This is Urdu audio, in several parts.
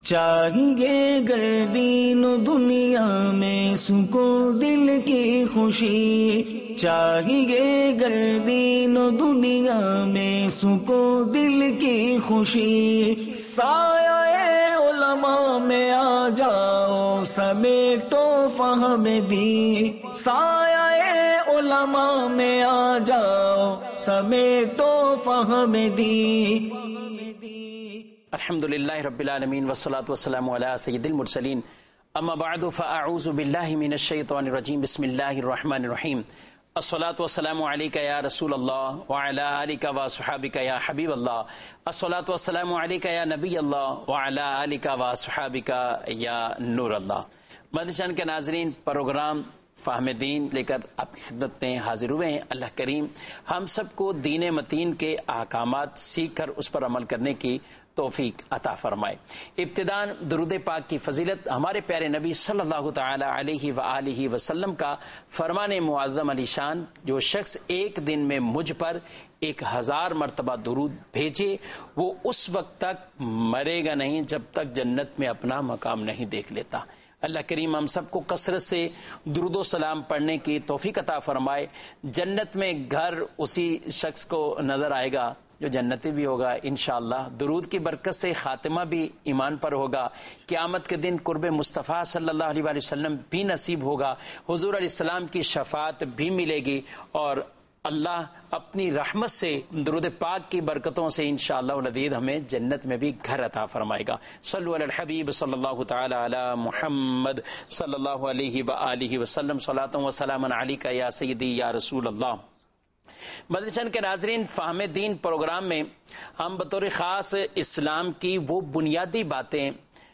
چاہیے گر دین و دنیا میں سکون دل کی خوشی، چاہیے گر دین و دنیا میں سکون دل کی خوشی، سایہ علماء میں آ جاؤ سمیٹو فہم دی، سایہ علماء میں آ جاؤ سمیٹو فہم دی۔ الحمدللہ رب العالمین والصلاة والسلام علی سید المرسلین، اما بعد فاعوذ باللہ من الشیطان الرجیم، بسم اللہ الرحمن الرحیم۔ الصلاة والسلام علیک یا رسول اللہ وعلی آلک واصحابک یا حبیب اللہ، الصلاة والسلام علیک یا نبی اللہ وعلی آلک واصحابک یا نور اللہ۔ مدنی کے ناظرین، پروگرام فہم دین لے کر آپ کی خدمت میں حاضر ہوئے ہیں۔ اللہ کریم ہم سب کو دین متین کے احکامات سیکھ کر اس پر عمل کرنے کی توفیق عطا فرمائے۔ ابتداءً درود پاک کی فضیلت ہمارے پیارے نبی صلی اللہ تعالی علیہ وآلہ وسلم کا فرمان معظم علی شان، جو شخص ایک دن میں مجھ پر 1000 مرتبہ درود بھیجے وہ اس وقت تک مرے گا نہیں جب تک جنت میں اپنا مقام نہیں دیکھ لیتا۔ اللہ کریم ہم سب کو کثرت سے درود و سلام پڑھنے کی توفیق عطا فرمائے۔ جنت میں گھر اسی شخص کو نظر آئے گا جو جنتی بھی ہوگا انشاءاللہ۔ درود کی برکت سے خاتمہ بھی ایمان پر ہوگا، قیامت کے دن قرب مصطفیٰ صلی اللہ علیہ وآلہ وسلم بھی نصیب ہوگا، حضور علیہ السلام کی شفاعت بھی ملے گی، اور اللہ اپنی رحمت سے درود پاک کی برکتوں سے انشاءاللہ العزیز ہمیں جنت میں بھی گھر عطا فرمائے گا۔ صلو علی الحبیب صلی اللہ تعالی علی محمد صلی اللہ علیہ وآلہ وسلم، صلاۃ و سلام علیک یا سیدی یا رسول اللہ۔ مدنی کے ناظرین، فہم دین پروگرام میں ہم بطور خاص اسلام کی وہ بنیادی باتیں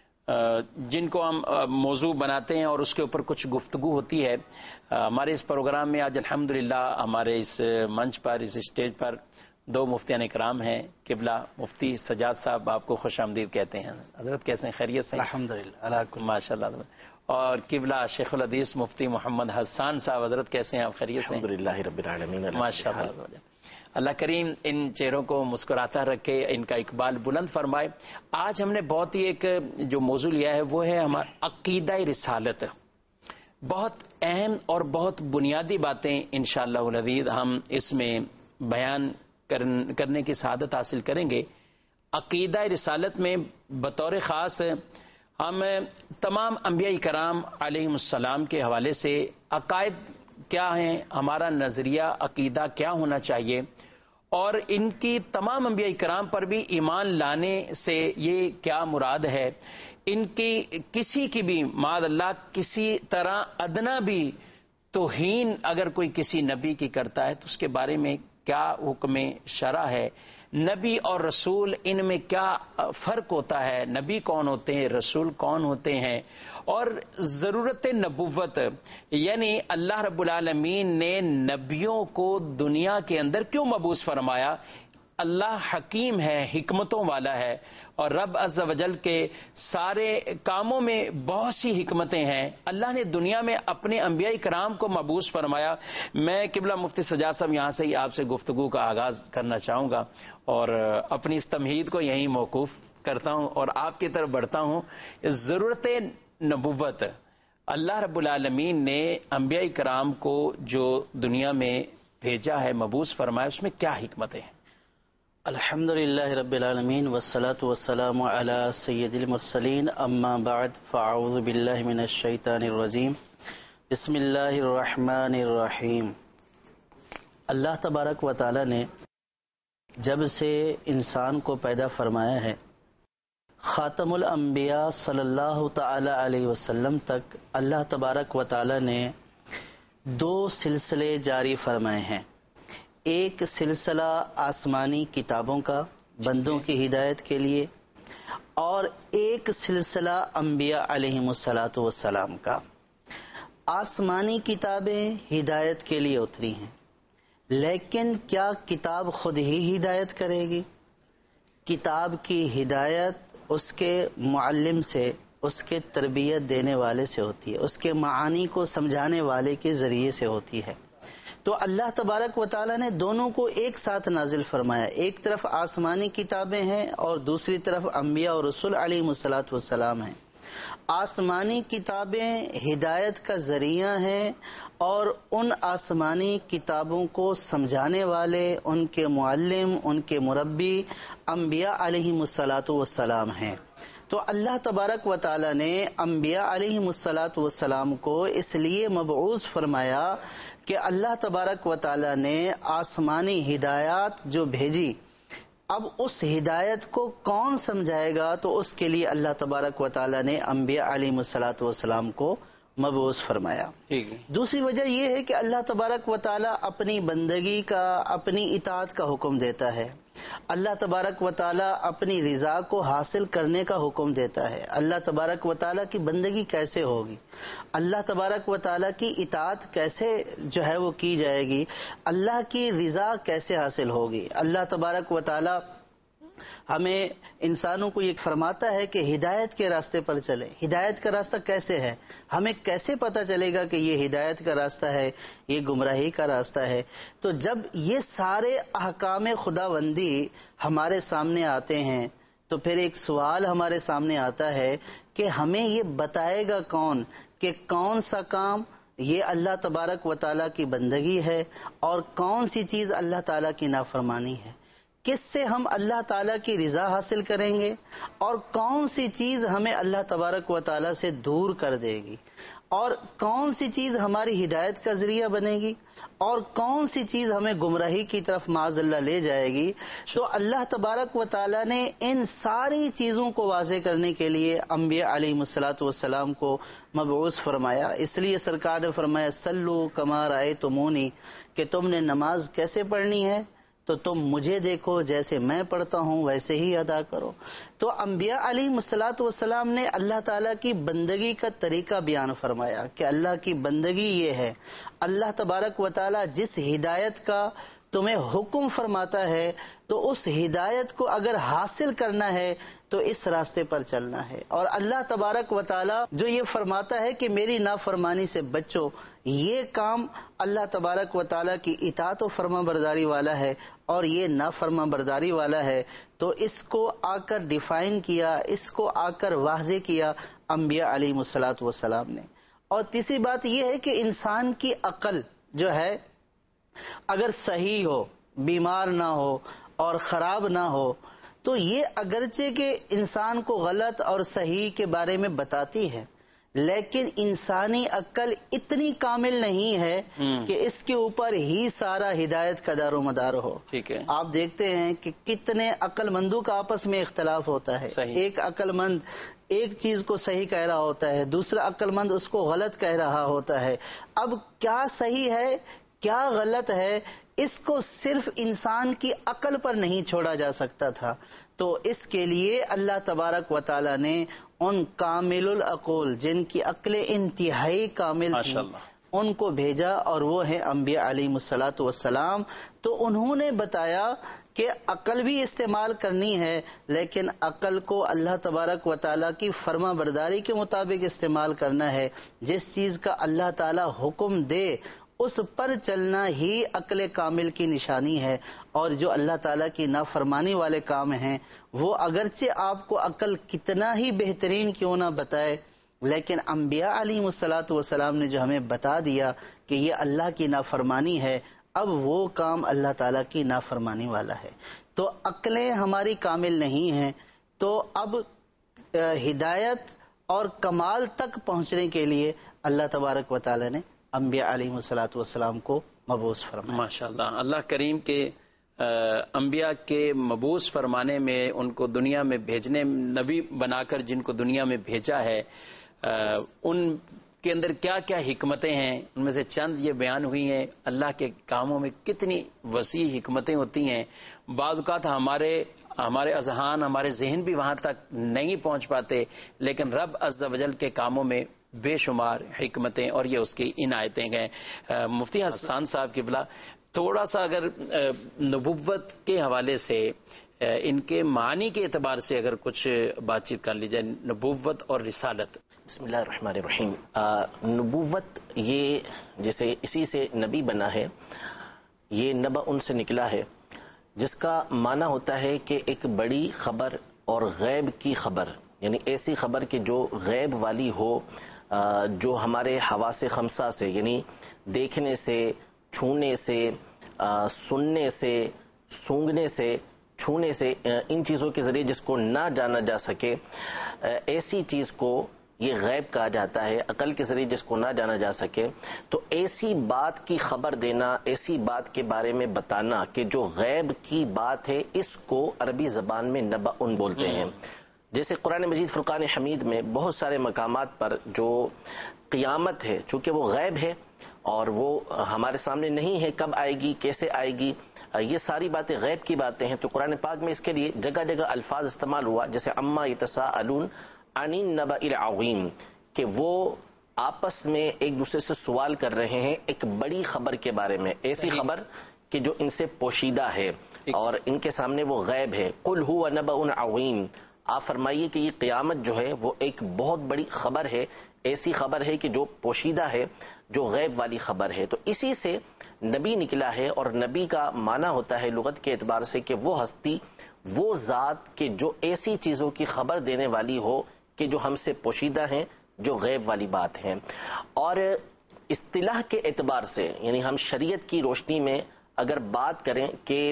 جن کو ہم موضوع بناتے ہیں اور اس کے اوپر کچھ گفتگو ہوتی ہے۔ ہمارے اس پروگرام میں آج الحمدللہ ہمارے اس منچ پر، اس اسٹیج پر 2 مفتیان اکرام ہیں۔ قبلہ مفتی سجاد صاحب آپ کو خوش آمدید کہتے ہیں۔ حضرت کیسے ہیں؟ خیریت سے؟ الحمدللہ ماشاء اللہ۔ اور قبلہ شیخ الحدیث مفتی محمد حسان صاحب، حضرت کیسے ہیں آپ؟ خیریت سے؟ الحمدللہ رب العالمین۔ ماشاء اللہ۔ اللہ کریم ان چہروں کو مسکراتا رکھے، ان کا اقبال بلند فرمائے۔ آج ہم نے بہت ہی ایک جو موضوع لیا ہے وہ ہے ہمارا عقیدہ رسالت۔ بہت اہم اور بہت بنیادی باتیں انشاءاللہ العزیز ہم اس میں بیان کرنے کی سعادت حاصل کریں گے۔ عقیدہ رسالت میں بطور خاص ہم تمام انبیاء کرام علیہم السلام کے حوالے سے عقائد کیا ہیں، ہمارا نظریہ عقیدہ کیا ہونا چاہیے، اور ان کی تمام انبیاء کرام پر بھی ایمان لانے سے یہ کیا مراد ہے، ان کی کسی کی بھی معاذ اللہ کسی طرح ادنا بھی توہین اگر کوئی کسی نبی کی کرتا ہے تو اس کے بارے میں کیا حکم شرع ہے، نبی اور رسول ان میں کیا فرق ہوتا ہے، نبی کون ہوتے ہیں، رسول کون ہوتے ہیں، اور ضرورت نبوت یعنی اللہ رب العالمین نے نبیوں کو دنیا کے اندر کیوں مبعوث فرمایا۔ اللہ حکیم ہے، حکمتوں والا ہے، اور رب عز و جل کے سارے کاموں میں بہت سی حکمتیں ہیں۔ اللہ نے دنیا میں اپنے انبیاء کرام کو مبعوث فرمایا۔ میں قبلہ مفتی سجاد صاحب یہاں سے ہی آپ سے گفتگو کا آغاز کرنا چاہوں گا اور اپنی اس تمہید کو یہیں موقوف کرتا ہوں اور آپ کی طرف بڑھتا ہوں۔ ضرورت نبوت، اللہ رب العالمین نے انبیاء کرام کو جو دنیا میں بھیجا ہے، مبعوث فرمایا، اس میں کیا حکمتیں ہیں؟ الحمدللہ رب العالمین والصلاة والسلام علی سید المرسلین، اما بعد فاعوذ باللہ من الشیطان الرجیم، بسم اللہ الرحمن الرحیم۔ اللہ تبارک و تعالی نے جب سے انسان کو پیدا فرمایا ہے، خاتم الانبیاء صلی اللہ تعالی علیہ وسلم تک اللہ تبارک و تعالی نے 2 سلسلے جاری فرمائے ہیں۔ ایک سلسلہ آسمانی کتابوں کا بندوں کی ہدایت کے لیے، اور ایک سلسلہ انبیاء علیہم الصلاۃ والسلام کا۔ آسمانی کتابیں ہدایت کے لیے اتری ہیں، لیکن کیا کتاب خود ہی ہدایت کرے گی؟ کتاب کی ہدایت اس کے معلم سے، اس کے تربیت دینے والے سے ہوتی ہے، اس کے معانی کو سمجھانے والے کے ذریعے سے ہوتی ہے۔ تو اللہ تبارک و تعالیٰ نے دونوں کو ایک ساتھ نازل فرمایا. ایک طرف آسمانی کتابیں ہیں اور دوسری طرف انبیاء اور رسول علیہ الصلوۃ والسلام ہیں. آسمانی کتابیں ہدایت کا ذریعہ ہیں اور ان آسمانی کتابوں کو سمجھانے والے ان کے معلم، ان کے مربی انبیاء علیہ الصلوۃ والسلام ہیں. تو اللہ تبارک و تعالی نے انبیاء علیہ الصلوۃ والسلام کو اس لیے مبعوث فرمایا کہ اللہ تبارک و تعالی نے آسمانی ہدایات جو بھیجی، اب اس ہدایت کو کون سمجھائے گا؟ تو اس کے لیے اللہ تبارک و تعالی نے انبیاء علیہ الصلوۃ والسلام کو مبعوث فرمایا. دوسری وجہ یہ ہے کہ اللہ تبارک و تعالی اپنی بندگی کا، اپنی اطاعت کا حکم دیتا ہے. اللہ تبارک و تعالی اپنی رضا کو حاصل کرنے کا حکم دیتا ہے. اللہ تبارک و تعالی کی بندگی کیسے ہوگی، اللہ تبارک و تعالی کی اطاعت کیسے جو ہے وہ کی جائے گی، اللہ کی رضا کیسے حاصل ہوگی. اللہ تبارک و تعالی ہمیں انسانوں کو یہ فرماتا ہے کہ ہدایت کے راستے پر چلے. ہدایت کا راستہ کیسے ہے؟ ہمیں کیسے پتہ چلے گا کہ یہ ہدایت کا راستہ ہے، یہ گمراہی کا راستہ ہے؟ تو جب یہ سارے احکام خداوندی ہمارے سامنے آتے ہیں تو پھر ایک سوال ہمارے سامنے آتا ہے کہ ہمیں یہ بتائے گا کون کہ کون سا کام یہ اللہ تبارک و تعالیٰ کی بندگی ہے اور کون سی چیز اللہ تعالیٰ کی نافرمانی ہے؟ کس سے ہم اللہ تعالیٰ کی رضا حاصل کریں گے اور کون سی چیز ہمیں اللہ تبارک و تعالیٰ سے دور کر دے گی، اور کون سی چیز ہماری ہدایت کا ذریعہ بنے گی اور کون سی چیز ہمیں گمراہی کی طرف معاذ اللہ لے جائے گی؟ تو اللہ تبارک و تعالیٰ نے ان ساری چیزوں کو واضح کرنے کے لیے انبیاء علیہ الصلوۃ والسلام کو مبعوث فرمایا. اس لیے سرکار نے فرمایا صلو کما رأیتمونی، کہ تم نے نماز کیسے پڑھنی ہے تو تم مجھے دیکھو، جیسے میں پڑھتا ہوں ویسے ہی ادا کرو. تو انبیاء علیہ الصلوۃ والسلام نے اللہ تعالیٰ کی بندگی کا طریقہ بیان فرمایا کہ اللہ کی بندگی یہ ہے. اللہ تبارک و تعالیٰ جس ہدایت کا تمہیں حکم فرماتا ہے تو اس ہدایت کو اگر حاصل کرنا ہے تو اس راستے پر چلنا ہے. اور اللہ تبارک و تعالیٰ جو یہ فرماتا ہے کہ میری نافرمانی سے بچو، یہ کام اللہ تبارک و تعالیٰ کی اطاعت و فرما برداری والا ہے اور یہ نافرما برداری والا ہے. تو اس کو آ کر ڈیفائن کیا، اس کو آ کر واضح کیا انبیاء علیہ الصلوۃ والسلام نے. اور تیسری بات یہ ہے کہ انسان کی عقل جو ہے اگر صحیح ہو، بیمار نہ ہو اور خراب نہ ہو تو یہ اگرچہ کہ انسان کو غلط اور صحیح کے بارے میں بتاتی ہے، لیکن انسانی عقل اتنی کامل نہیں ہے کہ اس کے اوپر ہی سارا ہدایت کا دار و مدار ہو. ٹھیک ہے. آپ دیکھتے ہیں کہ کتنے عقل مندوں کا آپس میں اختلاف ہوتا ہے. ایک عقل مند ایک چیز کو صحیح کہہ رہا ہوتا ہے، دوسرا عقل مند اس کو غلط کہہ رہا ہوتا ہے. اب کیا صحیح ہے کیا غلط ہے، اس کو صرف انسان کی عقل پر نہیں چھوڑا جا سکتا تھا. تو اس کے لیے اللہ تبارک و تعالی نے ان کامل العقول جن کی عقلیں انتہائی کامل تھیں ان کو بھیجا، اور وہ ہیں انبیاء علیہ الصلوۃ والسلام. تو انہوں نے بتایا کہ عقل بھی استعمال کرنی ہے، لیکن عقل کو اللہ تبارک و تعالیٰ کی فرما برداری کے مطابق استعمال کرنا ہے. جس چیز کا اللہ تعالیٰ حکم دے اس پر چلنا ہی عقل کامل کی نشانی ہے. اور جو اللہ تعالیٰ کی نافرمانی والے کام ہیں وہ اگرچہ آپ کو عقل کتنا ہی بہترین کیوں نہ بتائے، لیکن انبیاء علیہ الصلوۃ والسلام نے جو ہمیں بتا دیا کہ یہ اللہ کی نافرمانی ہے، اب وہ کام اللہ تعالیٰ کی نافرمانی والا ہے. تو عقلیں ہماری کامل نہیں ہیں، تو اب ہدایت اور کمال تک پہنچنے کے لیے اللہ تبارک و تعالیٰ نے انبیاء علیہ الصلوۃ والسلام کو مبعوث فرمایا. ماشاءاللہ. اللہ کریم کے انبیاء کے مبعوث فرمانے میں ان کو دنیا میں بھیجنے، نبی بنا کر جن کو دنیا میں بھیجا ہے، ان کے اندر کیا کیا حکمتیں ہیں، ان میں سے چند یہ بیان ہوئی ہیں. اللہ کے کاموں میں کتنی وسیع حکمتیں ہوتی ہیں. بعض اوقات ہمارے اذہان، ہمارے ذہن بھی وہاں تک نہیں پہنچ پاتے، لیکن رب عز و جل کے کاموں میں بے شمار حکمتیں اور یہ اس کی عنایتیں گئے. مفتی حسان صاحب کی بلا تھوڑا سا اگر نبوت کے حوالے سے ان کے معنی کے اعتبار سے اگر کچھ بات چیت کر لی جائے، نبوت اور رسالت۔ بسم اللہ الرحمن الرحیم۔ نبوت یہ جیسے اسی سے نبی بنا ہے، یہ نبأ ان سے نکلا ہے، جس کا معنی ہوتا ہے کہ ایک بڑی خبر اور غیب کی خبر، یعنی ایسی خبر کہ جو غیب والی ہو، جو ہمارے حواس خمسہ سے، یعنی دیکھنے سے، چھونے سے، سننے سے، سونگنے سے، چھونے سے، ان چیزوں کے ذریعے جس کو نہ جانا جا سکے، ایسی چیز کو یہ غیب کہا جاتا ہے، عقل کے ذریعے جس کو نہ جانا جا سکے۔ تو ایسی بات کی خبر دینا، ایسی بات کے بارے میں بتانا کہ جو غیب کی بات ہے، اس کو عربی زبان میں نبأ بولتے ہیں۔ جیسے قرآن مجید فرقان حمید میں بہت سارے مقامات پر جو قیامت ہے، چونکہ وہ غیب ہے اور وہ ہمارے سامنے نہیں ہے، کب آئے گی، کیسے آئے گی، یہ ساری باتیں غیب کی باتیں ہیں، تو قرآن پاک میں اس کے لیے جگہ جگہ الفاظ استعمال ہوا، جیسے اما یتساءلون عن النبأ العظیم، کہ وہ آپس میں ایک دوسرے سے سوال کر رہے ہیں ایک بڑی خبر کے بارے میں، ایسی خبر کہ جو ان سے پوشیدہ ہے اور ان کے سامنے وہ غیب ہے۔ قل هو نبأ عظیم، آپ فرمائیے کہ یہ قیامت جو ہے وہ ایک بہت بڑی خبر ہے، ایسی خبر ہے کہ جو پوشیدہ ہے، جو غیب والی خبر ہے۔ تو اسی سے نبی نکلا ہے، اور نبی کا معنی ہوتا ہے لغت کے اعتبار سے کہ وہ ہستی، وہ ذات کہ جو ایسی چیزوں کی خبر دینے والی ہو کہ جو ہم سے پوشیدہ ہیں، جو غیب والی بات ہیں۔ اور اصطلاح کے اعتبار سے، یعنی ہم شریعت کی روشنی میں اگر بات کریں کہ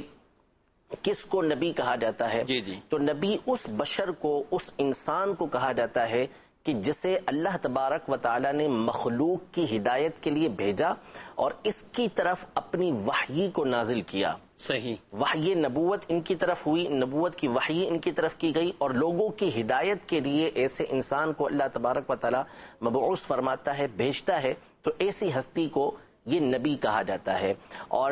کس کو نبی کہا جاتا ہے، تو نبی اس بشر کو، اس انسان کو کہا جاتا ہے کہ جسے اللہ تبارک و تعالی نے مخلوق کی ہدایت کے لیے بھیجا اور اس کی طرف اپنی وحی کو نازل کیا۔ صحیح، وحی نبوت ان کی طرف ہوئی، نبوت کی وحی ان کی طرف کی گئی، اور لوگوں کی ہدایت کے لیے ایسے انسان کو اللہ تبارک و تعالی مبعوث فرماتا ہے، بھیجتا ہے، تو ایسی ہستی کو یہ نبی کہا جاتا ہے۔ اور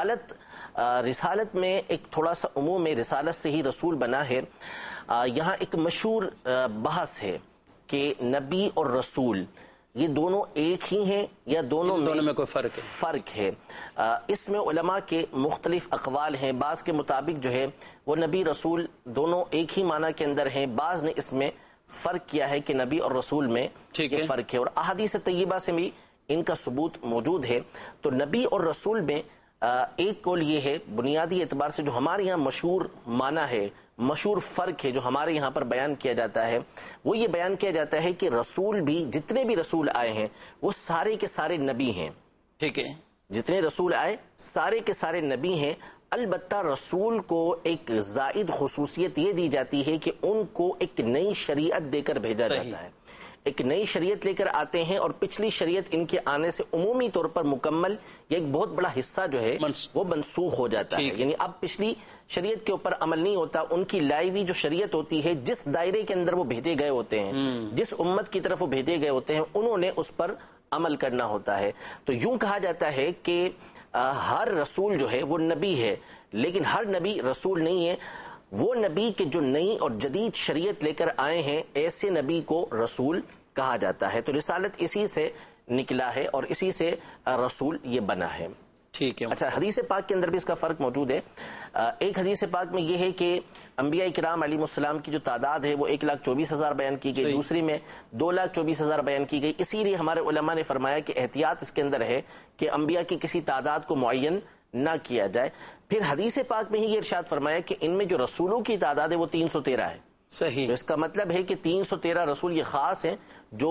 رسالت میں ایک تھوڑا سا عموم ہے، رسالت سے ہی رسول بنا ہے۔ یہاں ایک مشہور بحث ہے کہ نبی اور رسول یہ دونوں ایک ہی ہیں یا دونوں میں کوئی فرق ہے۔ اس میں علماء کے مختلف اقوال ہیں، بعض کے مطابق جو ہے وہ نبی رسول دونوں ایک ہی معنی کے اندر ہیں، بعض نے اس میں فرق کیا ہے کہ نبی اور رسول میں یہ فرق ہے، اور احادیث طیبہ سے بھی ان کا ثبوت موجود ہے۔ تو نبی اور رسول میں ایک قول یہ ہے بنیادی اعتبار سے، جو ہمارے یہاں مشہور معنی ہے، مشہور فرق ہے جو ہمارے یہاں پر بیان کیا جاتا ہے، وہ یہ بیان کیا جاتا ہے کہ رسول بھی، جتنے بھی رسول آئے ہیں وہ سارے کے سارے نبی ہیں۔ ٹھیک ہے، جتنے رسول آئے سارے کے سارے نبی ہیں، البتہ رسول کو ایک زائد خصوصیت یہ دی جاتی ہے کہ ان کو ایک نئی شریعت دے کر بھیجا جاتا ہے، ایک نئی شریعت لے کر آتے ہیں، اور پچھلی شریعت ان کے آنے سے عمومی طور پر مکمل یا ایک بہت بڑا حصہ جو ہے وہ منسوخ ہو جاتا ہے، یعنی اب پچھلی شریعت کے اوپر عمل نہیں ہوتا، ان کی لائی ہوئی جو شریعت ہوتی ہے، جس دائرے کے اندر وہ بھیجے گئے ہوتے ہیں، جس امت کی طرف وہ بھیجے گئے ہوتے ہیں، انہوں نے اس پر عمل کرنا ہوتا ہے۔ تو یوں کہا جاتا ہے کہ ہر رسول جو ہے وہ نبی ہے، لیکن ہر نبی رسول نہیں ہے۔ وہ نبی کے جو نئی اور جدید شریعت لے کر آئے ہیں، ایسے نبی کو رسول کہا جاتا ہے۔ تو رسالت اسی سے نکلا ہے اور اسی سے رسول یہ بنا ہے۔ ٹھیک ہے، اچھا، حدیث پاک کے اندر بھی اس کا فرق موجود ہے۔ ایک حدیث پاک میں یہ ہے کہ انبیاء کرام علیہ السلام کی جو تعداد ہے وہ 1,24,000 بیان کی گئی، دوسری میں 2,24,000 بیان کی گئی۔ اسی لیے ہمارے علماء نے فرمایا کہ احتیاط اس کے اندر ہے کہ انبیاء کی کسی تعداد کو معین نہ کیا جائے۔ پھر حدیث پاک میں ہی یہ ارشاد فرمایا کہ ان میں جو رسولوں کی تعداد ہے وہ 313 ہے۔ صحیح، تو اس کا مطلب ہے کہ 313 رسول یہ خاص ہیں، جو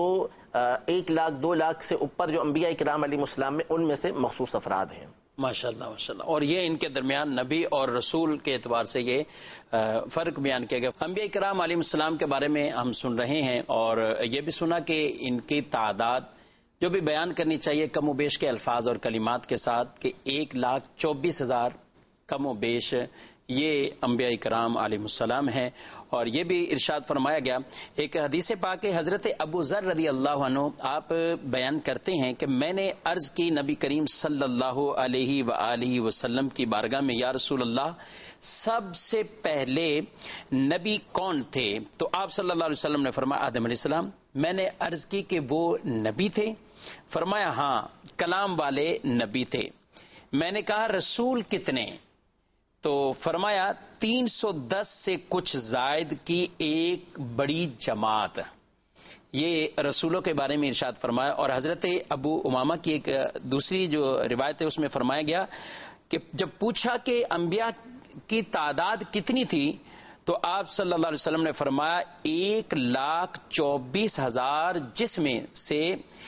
1 لاکھ 2 لاکھ سے اوپر جو انبیاء کرام علیہ السلام میں ان میں سے مخصوص افراد ہیں۔ ماشاءاللہ ماشاءاللہ۔ اور یہ ان کے درمیان نبی اور رسول کے اعتبار سے یہ فرق بیان کیا گیا۔ انبیاء کرام علیہ السلام کے بارے میں ہم سن رہے ہیں، اور یہ بھی سنا کہ ان کی تعداد جو بھی بیان کرنی چاہیے کم و بیش کے الفاظ اور کلمات کے ساتھ، کہ 1,24,000 کم و بیش یہ انبیاء کرام علیہ السلام ہیں۔ اور یہ بھی ارشاد فرمایا گیا، ایک حدیث پاک حضرت ابو ذر رضی اللہ عنہ آپ بیان کرتے ہیں کہ میں نے عرض کی نبی کریم صلی اللہ علیہ وآلہ وسلم کی بارگاہ میں، یا رسول اللہ سب سے پہلے نبی کون تھے؟ تو آپ صلی اللہ علیہ وسلم نے فرمایا آدم علیہ السلام۔ میں نے عرض کی کہ وہ نبی تھے؟ فرمایا ہاں، کلام والے نبی تھے۔ میں نے کہا رسول کتنے؟ تو فرمایا 310 سے کچھ زائد کی ایک بڑی جماعت. یہ رسولوں کے بارے میں ارشاد فرمایا. اور حضرت ابو امامہ کی ایک دوسری جو روایت ہے اس میں فرمایا گیا کہ جب پوچھا کہ انبیاء کی تعداد کتنی تھی تو آپ صلی اللہ علیہ وسلم نے فرمایا 1,24,000 جس میں سے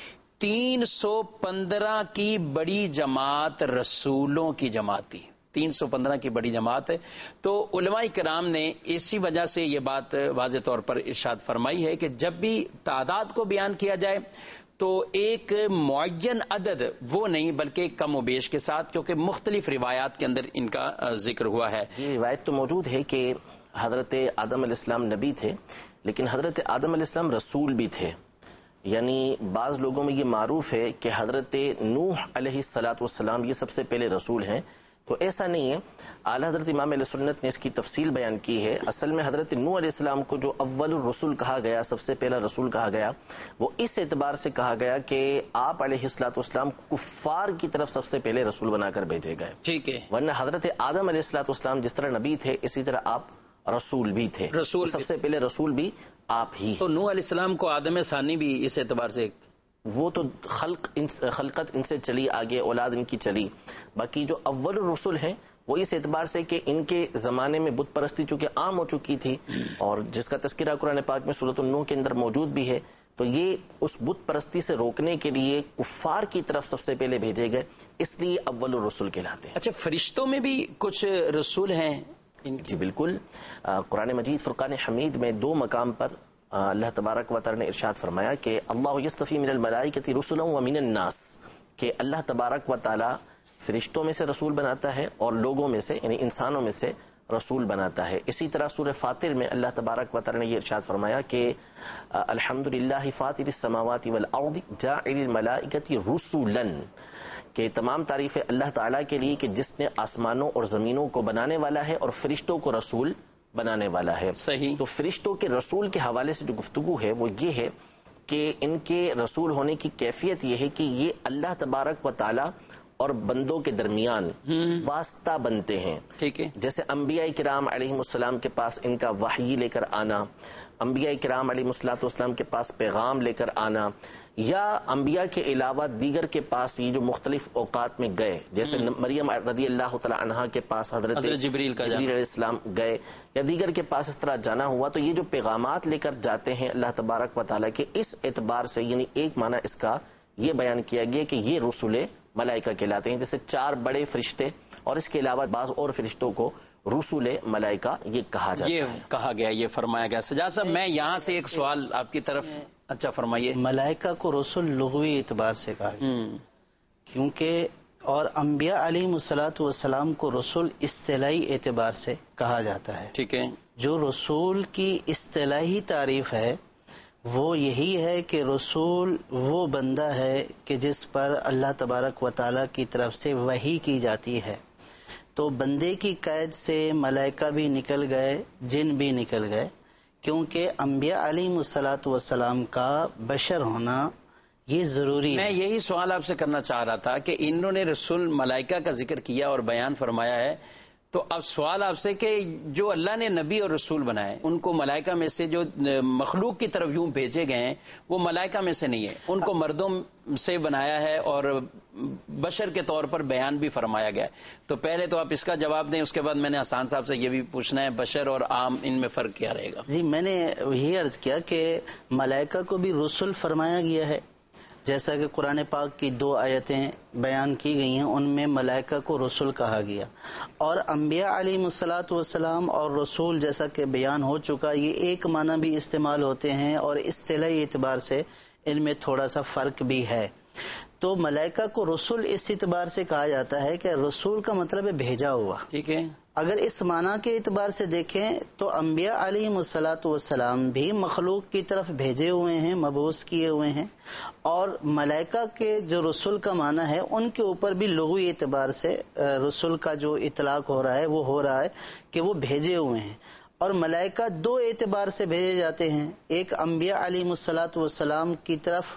315 کی بڑی جماعت رسولوں کی جماعت تھی. 315 کی بڑی جماعت ہے. تو علماء کرام نے اسی وجہ سے یہ بات واضح طور پر ارشاد فرمائی ہے کہ جب بھی تعداد کو بیان کیا جائے تو ایک معین عدد وہ نہیں بلکہ کم و بیش کے ساتھ، کیونکہ مختلف روایات کے اندر ان کا ذکر ہوا ہے. یہ روایت تو موجود ہے کہ حضرت آدم علیہ السلام نبی تھے، لیکن حضرت آدم علیہ السلام رسول بھی تھے. یعنی بعض لوگوں میں یہ معروف ہے کہ حضرت نوح علیہ السلام یہ سب سے پہلے رسول ہیں، تو ایسا نہیں ہے. اعلیٰ حضرت امام علیہ سنت نے اس کی تفصیل بیان کی ہے. اصل میں حضرت نوح علیہ السلام کو جو اول الرسول کہا گیا، سب سے پہلا رسول کہا گیا، وہ اس اعتبار سے کہا گیا کہ آپ علیہ السلام کفار کی طرف سب سے پہلے رسول بنا کر بھیجے گئے. ٹھیک ہے. ورنہ حضرت آدم علیہ السلام جس طرح نبی تھے اسی طرح آپ رسول بھی تھے. سب سے پہلے رسول بھی آپ ہی. تو نوح علیہ السلام کو آدم ثانی بھی اس اعتبار سے، وہ تو خلقت ان سے چلی آگے، اولاد ان کی چلی. باقی جو اول الرسول ہیں وہ اس اعتبار سے کہ ان کے زمانے میں بت پرستی چونکہ عام ہو چکی تھی، اور جس کا تذکرہ قرآن پاک میں سورۃ النوح کے اندر موجود بھی ہے، تو یہ اس بت پرستی سے روکنے کے لیے کفار کی طرف سب سے پہلے بھیجے گئے، اس لیے اول الرسول کہلاتے ہیں. اچھا، فرشتوں میں بھی کچھ رسول ہیں؟ جی بالکل. قرآن مجید فرقان حمید میں 2 مقام پر اللہ تبارک و تعالی نے ارشاد فرمایا کہ اللہ یصطفی من الملائکۃ رسلا ومن الناس، کہ اللہ تبارک و تعالی فرشتوں میں سے رسول بناتا ہے اور لوگوں میں سے یعنی انسانوں میں سے رسول بناتا ہے. اسی طرح سورہ فاطر میں اللہ تبارک و تعالی نے یہ ارشاد فرمایا کہ الحمدللہ فاطر السماوات والارض جاعل الملائکۃ رسلا، کہ تمام تعریفیں اللہ تعالیٰ کے لیے کہ جس نے آسمانوں اور زمینوں کو بنانے والا ہے اور فرشتوں کو رسول بنانے والا ہے. صحیح. تو فرشتوں کے رسول کے حوالے سے جو گفتگو ہے وہ یہ ہے کہ ان کے رسول ہونے کی کیفیت یہ ہے کہ یہ اللہ تبارک و تعالی اور بندوں کے درمیان واسطہ بنتے ہیں. ٹھیک ہے. جیسے انبیاء کرام علیہ السلام کے پاس ان کا وحی لے کر آنا، انبیاء کرام علیہ السلام کے پاس پیغام لے کر آنا، یا انبیاء کے علاوہ دیگر کے پاس یہ جو مختلف اوقات میں گئے، جیسے مریم رضی اللہ تعالی عنہا کے پاس حضرت جبریل علیہ السلام گئے، یا دیگر کے پاس اس طرح جانا ہوا. تو یہ جو پیغامات لے کر جاتے ہیں اللہ تبارک و تعالیٰ کے، اس اعتبار سے یعنی ایک معنی اس کا یہ بیان کیا گیا کہ یہ رسول ملائکہ کہلاتے ہیں. جیسے 4 بڑے فرشتے اور اس کے علاوہ بعض اور فرشتوں کو رسول ملائکہ یہ کہا جاتا ہے. یہ کہا گیا، یہ فرمایا گیا. سجاد صاحب، میں یہاں سے ایک سوال آپ کی طرف. اچھا فرمائیے. ملائکہ کو رسول لغوی اعتبار سے کہا گیا، کیونکہ اور انبیاء علیہ والسلام کو رسول اصطلاحی اعتبار سے کہا جاتا ہے. ٹھیک ہے. جو رسول کی اصطلاحی تعریف ہے وہ یہی ہے کہ رسول وہ بندہ ہے کہ جس پر اللہ تبارک و تعالیٰ کی طرف سے وحی کی جاتی ہے. تو بندے کی قید سے ملائکہ بھی نکل گئے، جن بھی نکل گئے، کیونکہ انبیاء علیہ والسلام کا بشر ہونا یہ ضروری ہے. میں یہی سوال آپ سے کرنا چاہ رہا تھا کہ انہوں نے رسول ملائکہ کا ذکر کیا اور بیان فرمایا ہے، تو اب سوال آپ سے کہ جو اللہ نے نبی اور رسول بنائے ان کو ملائکہ میں سے جو مخلوق کی طرف یوں بھیجے گئے ہیں وہ ملائکہ میں سے نہیں ہے، ان کو مردوں سے بنایا ہے اور بشر کے طور پر بیان بھی فرمایا گیا ہے. تو پہلے تو آپ اس کا جواب دیں، اس کے بعد میں نے حسان صاحب سے یہ بھی پوچھنا ہے بشر اور عام ان میں فرق کیا رہے گا. جی میں نے یہی عرض کیا کہ ملائکہ کو بھی رسول فرمایا گیا ہے، جیسا کہ قرآن پاک کی 2 آیتیں بیان کی گئی ہیں ان میں ملائکہ کو رسول کہا گیا. اور انبیاء علیہ والسلام اور رسول جیسا کہ بیان ہو چکا، یہ ایک معنی بھی استعمال ہوتے ہیں اور اصطلاحی اعتبار سے ان میں تھوڑا سا فرق بھی ہے. تو ملائکہ کو رسول اس اعتبار سے کہا جاتا ہے کہ رسول کا مطلب ہے بھیجا ہوا. ٹھیک ہے. اگر اس معنی کے اعتبار سے دیکھیں تو انبیاء علیہ والسلام بھی مخلوق کی طرف بھیجے ہوئے ہیں، مبعوث کیے ہوئے ہیں، اور ملائکہ کے جو رسول کا معنی ہے ان کے اوپر بھی لغوی اعتبار سے رسول کا جو اطلاق ہو رہا ہے وہ ہو رہا ہے کہ وہ بھیجے ہوئے ہیں. اور ملائکہ 2 اعتبار سے بھیجے جاتے ہیں، ایک انبیاء علیہ والسلام کی طرف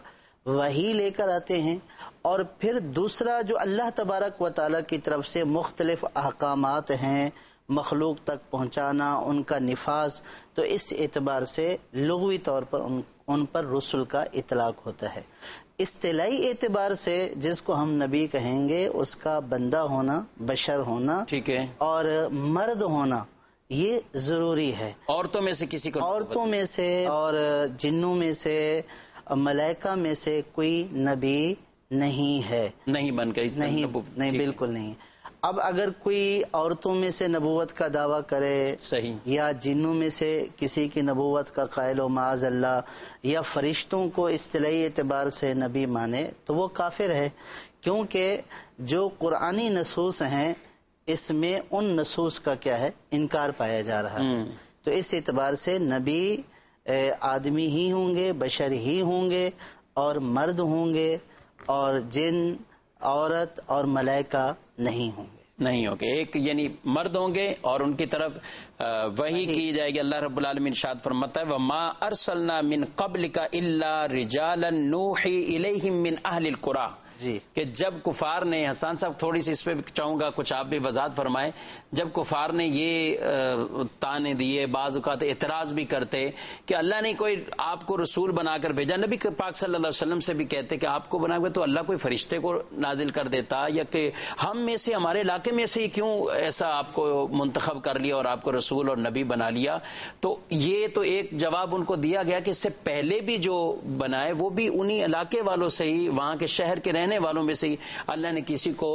وحی لے کر آتے ہیں، اور پھر دوسرا جو اللہ تبارک و تعالیٰ کی طرف سے مختلف احکامات ہیں مخلوق تک پہنچانا، ان کا نفاذ، تو اس اعتبار سے لغوی طور پر ان پر رسل کا اطلاق ہوتا ہے۔ اصطلاحی اعتبار سے جس کو ہم نبی کہیں گے اس کا بندہ ہونا، بشر ہونا، ٹھیک ہے، اور مرد ہونا یہ ضروری ہے۔ عورتوں میں سے کسی کو، عورتوں میں سے اور جنوں میں سے، ملائکہ میں سے کوئی نبی نہیں ہے، نہیں بن گئی، نہیں، بالکل نہیں۔ اب اگر کوئی عورتوں میں سے نبوت کا دعویٰ کرے، صحیح، یا جنوں میں سے کسی کی نبوت کا قائل و معاذ اللہ، یا فرشتوں کو اصطلاحی اعتبار سے نبی مانے، تو وہ کافر ہے، کیونکہ جو قرآنی نصوص ہیں اس میں ان نصوص کا کیا ہے، انکار پایا جا رہا ہے۔ تو اس اعتبار سے نبی آدمی ہی ہوں گے، بشر ہی ہوں گے، اور مرد ہوں گے، اور جن، عورت اور ملائکہ نہیں ہوں گے، نہیں ہوگے۔ ایک یعنی مرد ہوں گے اور ان کی طرف وحی کی جائے گی۔ اللہ رب العالمین ارشاد فرماتا ہے وَمَا أَرْسَلْنَا مِن قَبْلِكَ إِلَّا رِجَالًا نُوحِي إِلَيْهِم مِّنْ أَهْلِ الْقُرَىٰ، جی، کہ جب کفار نے، حسان صاحب تھوڑی سی اس پہ چاہوں گا کچھ آپ بھی وضاحت فرمائیں، جب کفار نے یہ تانے دیے، بعض اوقات اعتراض بھی کرتے کہ اللہ نے کوئی آپ کو رسول بنا کر بھیجا، نبی پاک صلی اللہ علیہ وسلم سے بھی کہتے کہ آپ کو بنا ہوئے تو اللہ کوئی فرشتے کو نازل کر دیتا، یا کہ ہم میں سے، ہمارے علاقے میں سے ہی کیوں ایسا آپ کو منتخب کر لیا اور آپ کو رسول اور نبی بنا لیا۔ تو یہ تو ایک جواب ان کو دیا گیا کہ اس سے پہلے بھی جو بنائے وہ بھی انہی علاقے والوں سے ہی، وہاں کے شہر کے رہنے والوں میں سے ہی اللہ نے کسی کو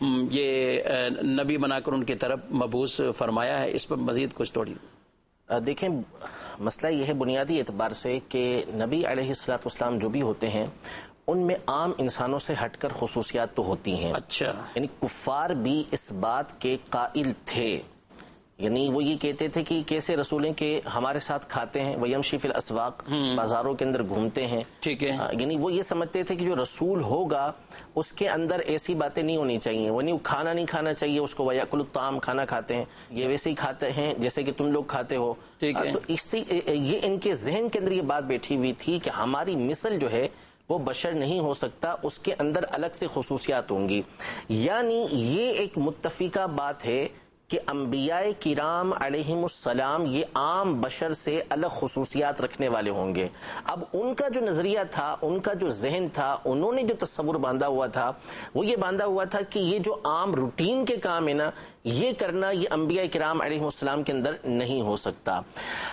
یہ نبی بنا کر ان کی طرف مبعوث فرمایا ہے۔ اس پر مزید کچھ تھوڑی دیکھیں، مسئلہ یہ ہے بنیادی اعتبار سے کہ نبی علیہ الصلوۃ والسلام جو بھی ہوتے ہیں ان میں عام انسانوں سے ہٹ کر خصوصیات تو ہوتی ہیں۔ اچھا، یعنی کفار بھی اس بات کے قائل تھے، یعنی وہ یہ کہتے تھے کہ کیسے رسول ہیں کہ ہمارے ساتھ کھاتے ہیں، وَيَمْشِي فِي الْأَسْوَاقِ، بازاروں کے اندر گھومتے ہیں، ٹھیک ہے، یعنی وہ یہ سمجھتے تھے کہ جو رسول ہوگا اس کے اندر ایسی باتیں نہیں ہونی چاہیے، وہ نہیں، کھانا نہیں کھانا چاہیے اس کو، وَيَأْكُلُ الطَّعَامَ، کھانا کھاتے ہیں، یہ ویسے ہی کھاتے ہیں جیسے کہ تم لوگ کھاتے ہو، ٹھیک ہے۔ تو اس سے یہ ان کے ذہن کے اندر یہ بات بیٹھی ہوئی تھی کہ ہماری مثل جو ہے وہ بشر نہیں ہو سکتا، اس کے اندر الگ سے خصوصیات ہوں گی۔ یعنی یہ ایک متفقہ بات ہے کہ انبیاء کرام علیہم السلام یہ عام بشر سے الگ خصوصیات رکھنے والے ہوں گے۔ اب ان کا جو نظریہ تھا، ان کا جو ذہن تھا، انہوں نے جو تصور باندھا ہوا تھا وہ یہ باندھا ہوا تھا کہ یہ جو عام روٹین کے کام ہے نا، یہ کرنا یہ انبیاء کرام علیہ السلام کے اندر نہیں ہو سکتا۔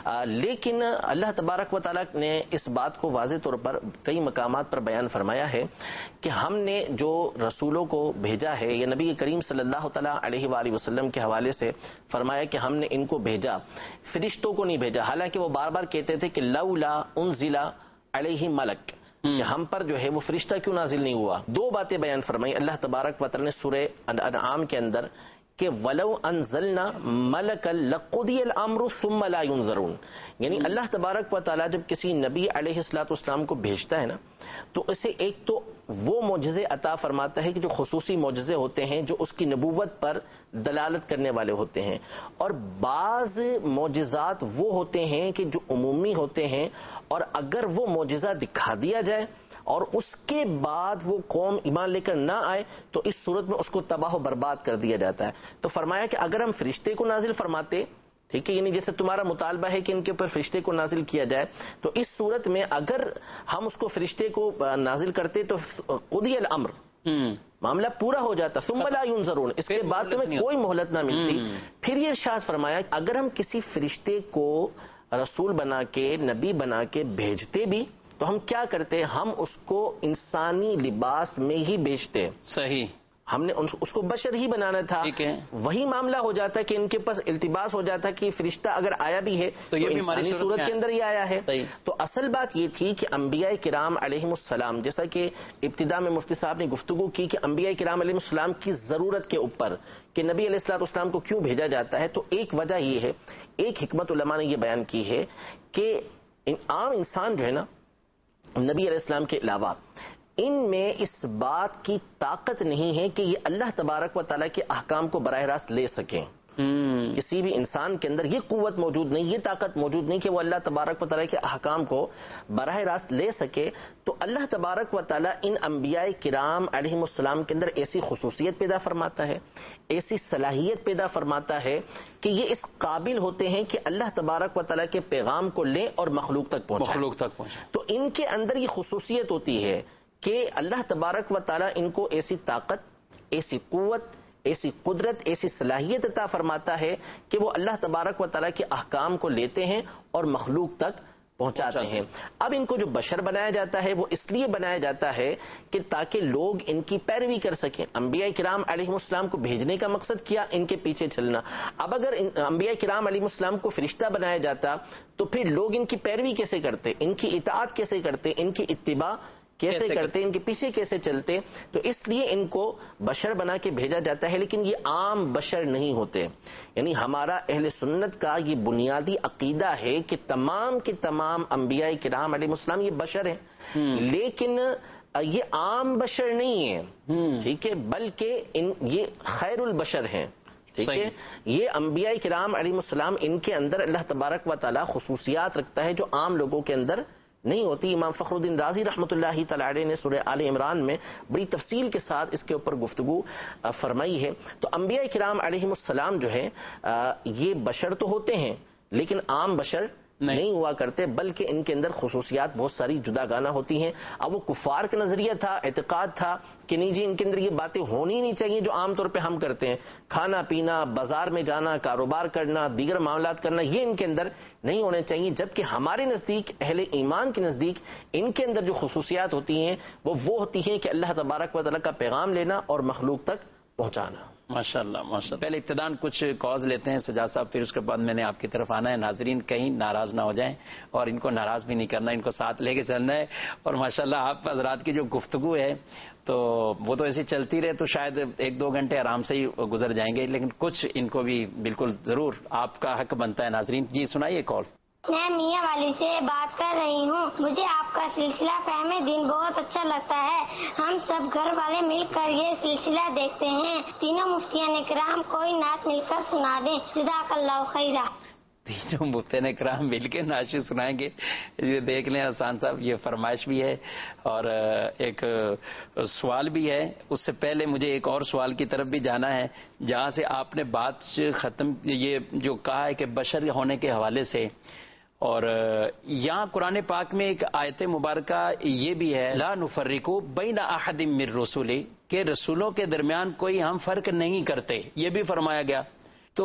لیکن اللہ تبارک و تعالیٰ نے اس بات کو واضح طور پر کئی مقامات پر بیان فرمایا ہے کہ ہم نے جو رسولوں کو بھیجا ہے، یہ نبی کریم صلی اللہ تعالیٰ علیہ وآلہ وسلم کے حوالے سے فرمایا کہ ہم نے ان کو بھیجا، فرشتوں کو نہیں بھیجا، حالانکہ وہ بار بار کہتے تھے کہ لولا انزل علیہ ملک، کہ ہم پر جو ہے وہ فرشتہ کیوں نازل نہیں ہوا۔ دو باتیں بیان فرمائی اللہ تبارک و تعالیٰ نے سورہ انعام کے اندر کہ وَلَوْ أَنزَلْنَا مَلَكًا لَقُضِيَ الْأَمْرُ ثُمَّ لَا يُنظَرُونَ، یعنی اللہ تبارک و تعالیٰ جب کسی نبی علیہ الصلوۃ والسلام کو بھیجتا ہے نا، تو اسے ایک تو وہ معجزے عطا فرماتا ہے کہ جو خصوصی معجزے ہوتے ہیں جو اس کی نبوت پر دلالت کرنے والے ہوتے ہیں، اور بعض معجزات وہ ہوتے ہیں کہ جو عمومی ہوتے ہیں، اور اگر وہ معجزہ دکھا دیا جائے اور اس کے بعد وہ قوم ایمان لے کر نہ آئے تو اس صورت میں اس کو تباہ و برباد کر دیا جاتا ہے۔ تو فرمایا کہ اگر ہم فرشتے کو نازل فرماتے، ٹھیک ہے، یعنی جیسے تمہارا مطالبہ ہے کہ ان کے اوپر فرشتے کو نازل کیا جائے، تو اس صورت میں اگر ہم اس کو فرشتے کو نازل کرتے تو قضی الامر، معاملہ پورا ہو جاتا، ثم لا ينظرون، اس کے بعد تمہیں کوئی مہلت نہ ملتی۔ پھر یہ ارشاد فرمایا اگر ہم کسی فرشتے کو رسول بنا کے، نبی بنا کے بھیجتے بھی تو ہم کیا کرتے، ہم اس کو انسانی لباس میں ہی بھیجتے، صحیح، ہم نے اس کو بشر ہی بنانا تھا۔ ٹھیک ہے، وہی معاملہ ہو جاتا کہ ان کے پاس التباس ہو جاتا کہ فرشتہ اگر آیا بھی ہے تو یہ بھی ہماری انسانی صورت کے اندر ہی آیا ہے۔ صحیح۔ تو اصل بات یہ تھی کہ انبیاء کرام علیہم السلام، جیسا کہ ابتدا میں مفتی صاحب نے گفتگو کی کہ انبیاء کرام علیہم السلام کی ضرورت کے اوپر کہ نبی علیہ الصلوۃ والسلام کو کیوں بھیجا جاتا ہے، تو ایک وجہ یہ ہے، ایک حکمت علماء نے یہ بیان کی ہے کہ عام انسان جو ہے نا، نبی علیہ السلام کے علاوہ ان میں اس بات کی طاقت نہیں ہے کہ یہ اللہ تبارک و تعالیٰ کے احکام کو براہ راست لے سکیں۔ کسی بھی انسان کے اندر یہ قوت موجود نہیں، یہ طاقت موجود نہیں کہ وہ اللہ تبارک و تعالیٰ کے احکام کو براہ راست لے سکے. تو اللہ تبارک و تعالیٰ ان انبیاء کرام علیہم السلام کے اندر ایسی خصوصیت پیدا فرماتا ہے، ایسی صلاحیت پیدا فرماتا ہے کہ یہ اس قابل ہوتے ہیں کہ اللہ تبارک و تعالیٰ کے پیغام کو لیں اور مخلوق تک پہنچائیں. تو ان کے اندر یہ خصوصیت ہوتی ہے کہ اللہ تبارک و تعالیٰ ان کو ایسی طاقت، ایسی قوت، ایسی قدرت، ایسی صلاحیت عطا فرماتا ہے کہ وہ اللہ تبارک و تعالیٰ کے احکام کو لیتے ہیں اور مخلوق تک پہنچاتے ہیں. اب ان کو جو بشر بنایا جاتا ہے وہ اس لیے بنایا جاتا ہے کہ تاکہ لوگ ان کی پیروی کر سکیں. انبیاء کرام علیہ السلام کو بھیجنے کا مقصد کیا؟ ان کے پیچھے چلنا. اب اگر انبیاء کرام علیہ السلام کو فرشتہ بنایا جاتا تو پھر لوگ ان کی پیروی کیسے کرتے، ان کی اطاعت کیسے کرتے، ان کی اتباع کیسے کرتے، ان کے پیچھے کیسے چلتے؟ تو اس لیے ان کو بشر بنا کے بھیجا جاتا ہے. لیکن یہ عام بشر نہیں ہوتے. یعنی ہمارا اہل سنت کا یہ بنیادی عقیدہ ہے کہ تمام کے تمام انبیاء کرام علیہ السلام یہ بشر ہیں، لیکن یہ عام بشر نہیں ہیں، ٹھیک ہے، بلکہ یہ خیر البشر ہیں. ٹھیک ہے، یہ انبیاء کرام علیہ السلام ان کے اندر اللہ تبارک و تعالی خصوصیات رکھتا ہے جو عام لوگوں کے اندر نہیں ہوتی. امام فخر الدین رازی رحمۃ اللہ تعالی علیہ نے سورہ آل عمران میں بڑی تفصیل کے ساتھ اس کے اوپر گفتگو فرمائی ہے. تو انبیاء کرام علیہ السلام جو ہے یہ بشر تو ہوتے ہیں لیکن عام بشر نہیں ہوا کرتے، بلکہ ان کے اندر خصوصیات بہت ساری جدا گانا ہوتی ہیں. اب وہ کفار کا نظریہ تھا، اعتقاد تھا کہ نہیں جی ان کے اندر یہ باتیں ہونی نہیں چاہیے جو عام طور پہ ہم کرتے ہیں، کھانا پینا، بازار میں جانا، کاروبار کرنا، دیگر معاملات کرنا، یہ ان کے اندر نہیں ہونے چاہیے. جبکہ ہمارے نزدیک، اہل ایمان کے نزدیک، ان کے اندر جو خصوصیات ہوتی ہیں وہ ہوتی ہیں کہ اللہ تبارک و تعالیٰ کا پیغام لینا اور مخلوق تک پہنچانا. ماشاء اللہ ماشاء اللہ. پہلے ابتداً کچھ کاز لیتے ہیں سجاد صاحب، پھر اس کے بعد میں نے آپ کی طرف آنا ہے. ناظرین کہیں ناراض نہ ہو جائیں اور ان کو ناراض بھی نہیں کرنا، ان کو ساتھ لے کے چلنا ہے. اور ماشاء اللہ آپ حضرات کی جو گفتگو ہے تو وہ تو ایسی چلتی رہے تو شاید 1-2 گھنٹے آرام سے ہی گزر جائیں گے، لیکن کچھ ان کو بھی بالکل ضرور آپ کا حق بنتا ہے. ناظرین جی سنائیے کال. میں میاں والی سے بات کر رہی ہوں. مجھے آپ کا سلسلہ فہم دین بہت اچھا لگتا ہے. ہم سب گھر والے مل کر یہ سلسلہ دیکھتے ہیں. تینوں مفتیان کرام کوئی نعت مل کر سنا دیں. جزاک اللہ خیرہ. تینوں مفتیان کرام مل کے نعت سنائیں گے. یہ دیکھ لیں حسان صاحب، یہ فرمائش بھی ہے اور ایک سوال بھی ہے. اس سے پہلے مجھے ایک اور سوال کی طرف بھی جانا ہے جہاں سے آپ نے بات ختم، یہ جو کہا ہے کہ بشر ہونے کے حوالے سے، اور یہاں قرآن پاک میں ایک آیت مبارکہ یہ بھی ہے لا نفرق بین احد من رسولہ، کہ رسولوں کے درمیان کوئی ہم فرق نہیں کرتے، یہ بھی فرمایا گیا. تو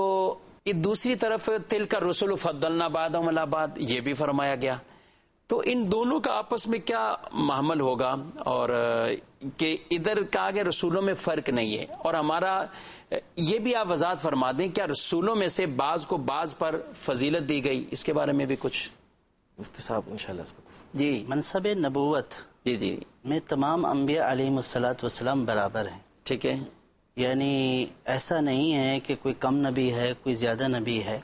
دوسری طرف تلک الرسل فضلنا بعضهم علی بعض، یہ بھی فرمایا گیا. تو ان دونوں کا آپس میں کیا معامل ہوگا؟ اور کہ ادھر کہا گیا رسولوں میں فرق نہیں ہے، اور ہمارا یہ بھی آپ وضاحت فرما دیں کیا رسولوں میں سے بعض کو بعض پر فضیلت دی گئی؟ اس کے بارے میں بھی کچھ مفتی صاحب انشاءاللہ. جی، منصب نبوت جی میں تمام انبیاء علیہم السلام برابر ہیں. ٹھیک ہے، یعنی ایسا نہیں ہے کہ کوئی کم نبی ہے کوئی زیادہ نبی ہے.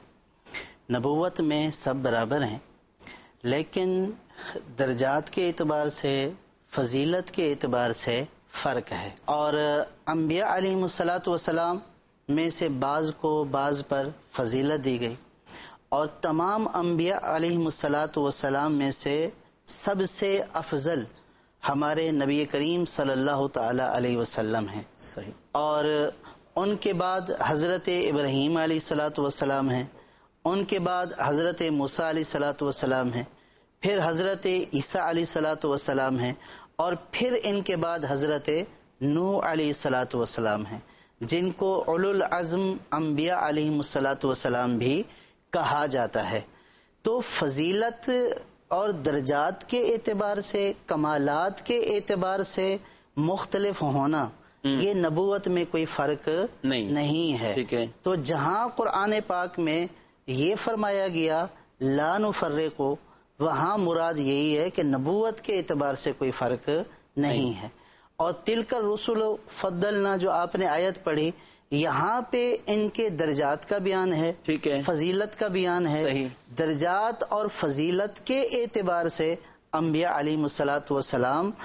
نبوت میں سب برابر ہیں، لیکن درجات کے اعتبار سے، فضیلت کے اعتبار سے فرق ہے. اور انبیاء علیہم السلام میں سے بعض کو بعض پر فضیلت دی گئی، اور تمام انبیاء علیہم السلام میں سے سب سے افضل ہمارے نبی کریم صلی اللہ تعالی علیہ وسلم ہیں. صحیح. اور ان کے بعد حضرت ابراہیم علیہ السلام ہیں، ان کے بعد حضرت موسیٰ علیہ السلام ہیں، پھر حضرت عیسیٰ علیہ السلام ہیں، اور پھر ان کے بعد حضرت نوح علیہ السلام ہیں، جن کو اولو العزم انبیاء علیہم السلام بھی کہا جاتا ہے. تو فضیلت اور درجات کے اعتبار سے، کمالات کے اعتبار سے مختلف ہونا، یہ نبوت میں کوئی فرق نہیں ہے. تو جہاں قرآن پاک میں یہ فرمایا گیا لا نفرق، وہاں مراد یہی ہے کہ نبوت کے اعتبار سے کوئی فرق نہیں ہے. اور تلک الرسل فضلنا جو آپ نے آیت پڑھی، یہاں پہ ان کے درجات کا بیان ہے، فضیلت کا بیان ہے. درجات اور فضیلت کے اعتبار سے انبیاء علیہم السلام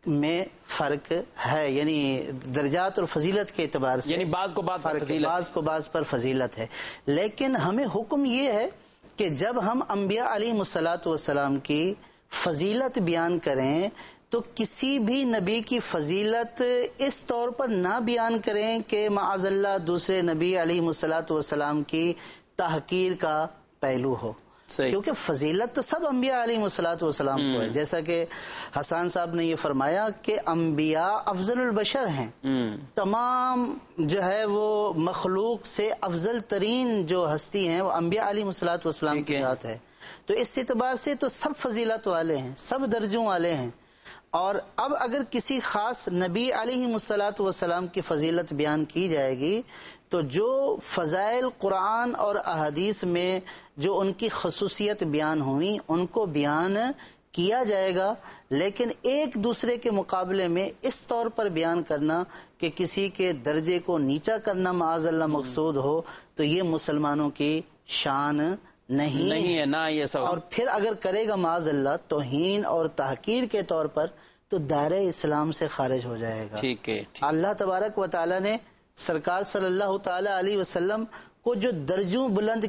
میں فرق ہے، یعنی درجات اور فضیلت کے اعتبار سے، یعنی بعض کو بعض پر فضیلت، بعض کو بعض پر فضیلت ہے، لیکن ہمیں حکم یہ ہے کہ جب ہم انبیاء علیہم الصلاۃ والسلام کی فضیلت بیان کریں تو کسی بھی نبی کی فضیلت اس طور پر نہ بیان کریں کہ معاذ اللہ دوسرے نبی علیہم الصلاۃ والسلام کی تحقیر کا پہلو ہو، کیونکہ فضیلت تو سب انبیاء علیہم الصلاۃ والسلام کو ہے، جیسا کہ حسان صاحب نے یہ فرمایا کہ انبیاء افضل البشر ہیں، تمام جو ہے وہ مخلوق سے افضل ترین جو ہستی ہیں وہ انبیاء علیہم الصلاۃ والسلام کی ذات ہے، تو اس اعتبار سے تو سب فضیلت والے ہیں، سب درجوں والے ہیں۔ اور اب اگر کسی خاص نبی علیہ الصلاۃ والسلام کی فضیلت بیان کی جائے گی تو جو فضائل قرآن اور احادیث میں جو ان کی خصوصیت بیان ہوئی ان کو بیان کیا جائے گا، لیکن ایک دوسرے کے مقابلے میں اس طور پر بیان کرنا کہ کسی کے درجے کو نیچا کرنا معاذ اللہ مقصود ہو تو یہ مسلمانوں کی شان نہیں ہے، نہ یہ سب، اور پھر اگر کرے گا معاذ اللہ توہین اور تحقیر کے طور پر تو دائرہ اسلام سے خارج ہو جائے گا۔ ٹھیک ہے، اللہ تبارک و تعالی نے سرکار صلی اللہ تعالی علیہ وسلم کو جو درجوں بلند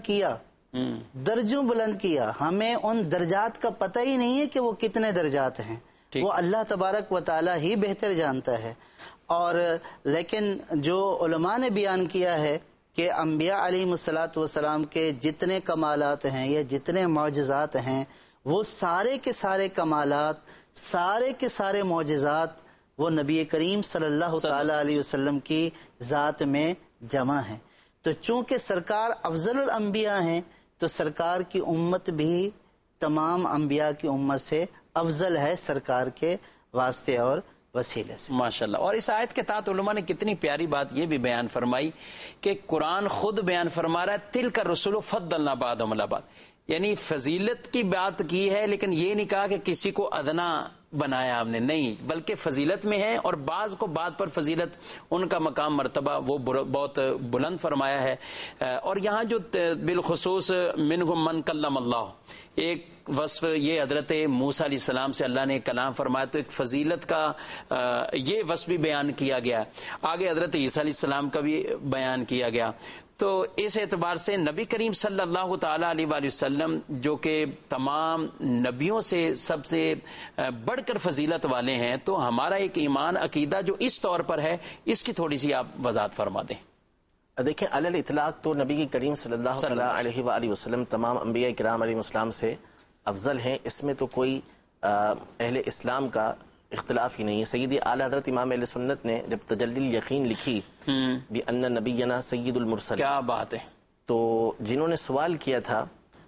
کیا، ہمیں ان درجات کا پتہ ہی نہیں ہے کہ وہ کتنے درجات ہیں، وہ اللہ تبارک و تعالی ہی بہتر جانتا ہے۔ اور لیکن جو علماء نے بیان کیا ہے کہ انبیاء علیہ الصلاۃ والسلام کے جتنے کمالات ہیں یا جتنے معجزات ہیں وہ سارے کے سارے کمالات، سارے کے سارے معجزات وہ نبی کریم صلی اللہ تعالی علیہ وسلم کی ذات میں جمع ہیں۔ تو چونکہ سرکار افضل الانبیاء ہیں تو سرکار کی امت بھی تمام انبیاء کی امت سے افضل ہے سرکار کے واسطے اور وسیلے سے۔ ماشاءاللہ۔ اور اس آیت کے تحت علماء نے کتنی پیاری بات یہ بھی بیان فرمائی کہ قرآن خود بیان فرما رہا ہے تلک الرسل فضلنا بعضهم علی بعض، یعنی فضیلت کی بات کی ہے لیکن یہ نہیں کہا کہ کسی کو ادنا بنایا آپ نے، نہیں، بلکہ فضیلت میں ہے اور بعض کو بعض پر فضیلت ان کا مقام مرتبہ وہ بہت بلند فرمایا ہے۔ اور یہاں جو بالخصوص منہم من کلم اللہ، ایک وصف یہ حضرت موسیٰ علیہ السلام سے اللہ نے کلام فرمایا تو ایک فضیلت کا یہ وصف بھی بیان کیا گیا، آگے حضرت عیسیٰ علیہ السلام کا بھی بیان کیا گیا۔ تو اس اعتبار سے نبی کریم صلی اللہ تعالی علیہ وآلہ وسلم جو کہ تمام نبیوں سے سب سے بڑھ کر فضیلت والے ہیں، تو ہمارا ایک ایمان عقیدہ جو اس طور پر ہے اس کی تھوڑی سی آپ وضاحت فرما دیں۔ دیکھیں علی الاطلاق تو نبی کریم صلی اللہ علیہ وآلہ وسلم تمام انبیاء کرام علیہ السلام سے افضل ہیں، اس میں تو کوئی اہل اسلام کا اختلاف ہی نہیں ہے۔ سیدی اعلیٰ حضرت امام اہل سنت نے جب تجلی الیقین لکھی بِأَنَّ نَبِيَّنَا سید المرسلین، کیا بات ہے، تو جنہوں نے سوال کیا تھا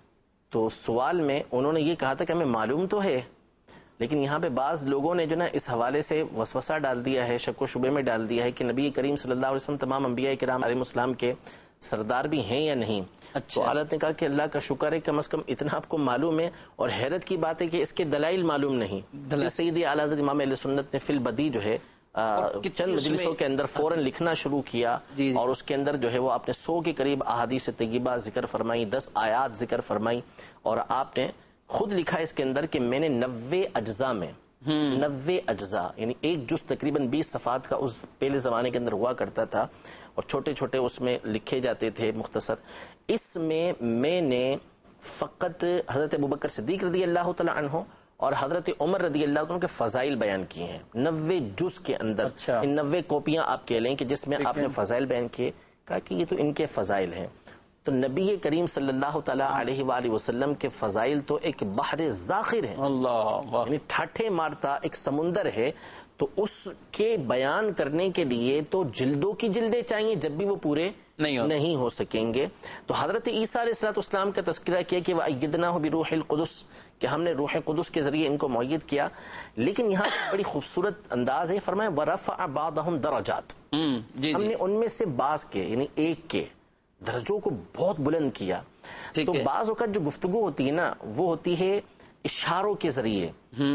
تو سوال میں انہوں نے یہ کہا تھا کہ ہمیں معلوم تو ہے، لیکن یہاں پہ بعض لوگوں نے جو نا اس حوالے سے وسوسہ ڈال دیا ہے، شک و شبے میں ڈال دیا ہے کہ نبی کریم صلی اللہ علیہ وسلم تمام انبیاء کرام علیہ السلام کے سردار بھی ہیں یا نہیں۔ تو حالت نے کہا کہ اللہ کا شکر ہے کم از کم اتنا آپ کو معلوم ہے، اور حیرت کی بات ہے کہ اس کے دلائل معلوم نہیں۔ سیدی اعلیٰ حضرت امام اہل سنت نے فی البدیع جو ہے چند مجلسوں کے اندر فوراً لکھنا شروع کیا، اور اس کے اندر جو ہے وہ آپ نے 100 کے قریب احادیث طیبہ ذکر فرمائی، 10 آیات ذکر فرمائی، اور آپ نے خود لکھا اس کے اندر کہ میں نے 90 اجزاء میں 90 اجزاء یعنی ایک جز تقریباً 20 صفحات کا اس پہلے زمانے کے اندر ہوا کرتا تھا، اور چھوٹے چھوٹے اس میں لکھے جاتے تھے مختصر، اس میں نے فقط حضرت ابوبکر صدیق رضی اللہ تعالی عنہ اور حضرت عمر رضی اللہ عنہ کے فضائل بیان کیے ہیں 90 جز کے اندر۔ ان 90 کاپیاں آپ کہہ لیں کہ جس میں آپ نے فضائل بیان کیے، کہا کہ یہ تو ان کے فضائل ہیں۔ تو نبی کریم صلی اللہ تعالی علیہ وآلہ وسلم کے فضائل تو ایک بحر ذاخر ہے، یعنی ٹھاٹھے مارتا ایک سمندر ہے، تو اس کے بیان کرنے کے لیے تو جلدوں کی جلدیں چاہیے، جب بھی وہ پورے نہیں ہو سکیں گے۔ تو حضرت عیسیٰ علیہ السلام کا تذکرہ کیا کہ وَأَيَّدْنَاهُ بِرُوحِ الْقُدُسِ، کہ ہم نے روح قدس کے ذریعے ان کو مؤید کیا۔ لیکن یہاں بڑی خوبصورت انداز ہے، فرمایا وَرَفَعَ بَعْضَهُمْ دَرَجَاتٍ، ہم نے ان میں سے بعض کے یعنی ایک کے درجوں کو بہت بلند کیا۔ تو بعض اوقات جو گفتگو ہوتی ہے نا وہ ہوتی ہے اشاروں کے ذریعے،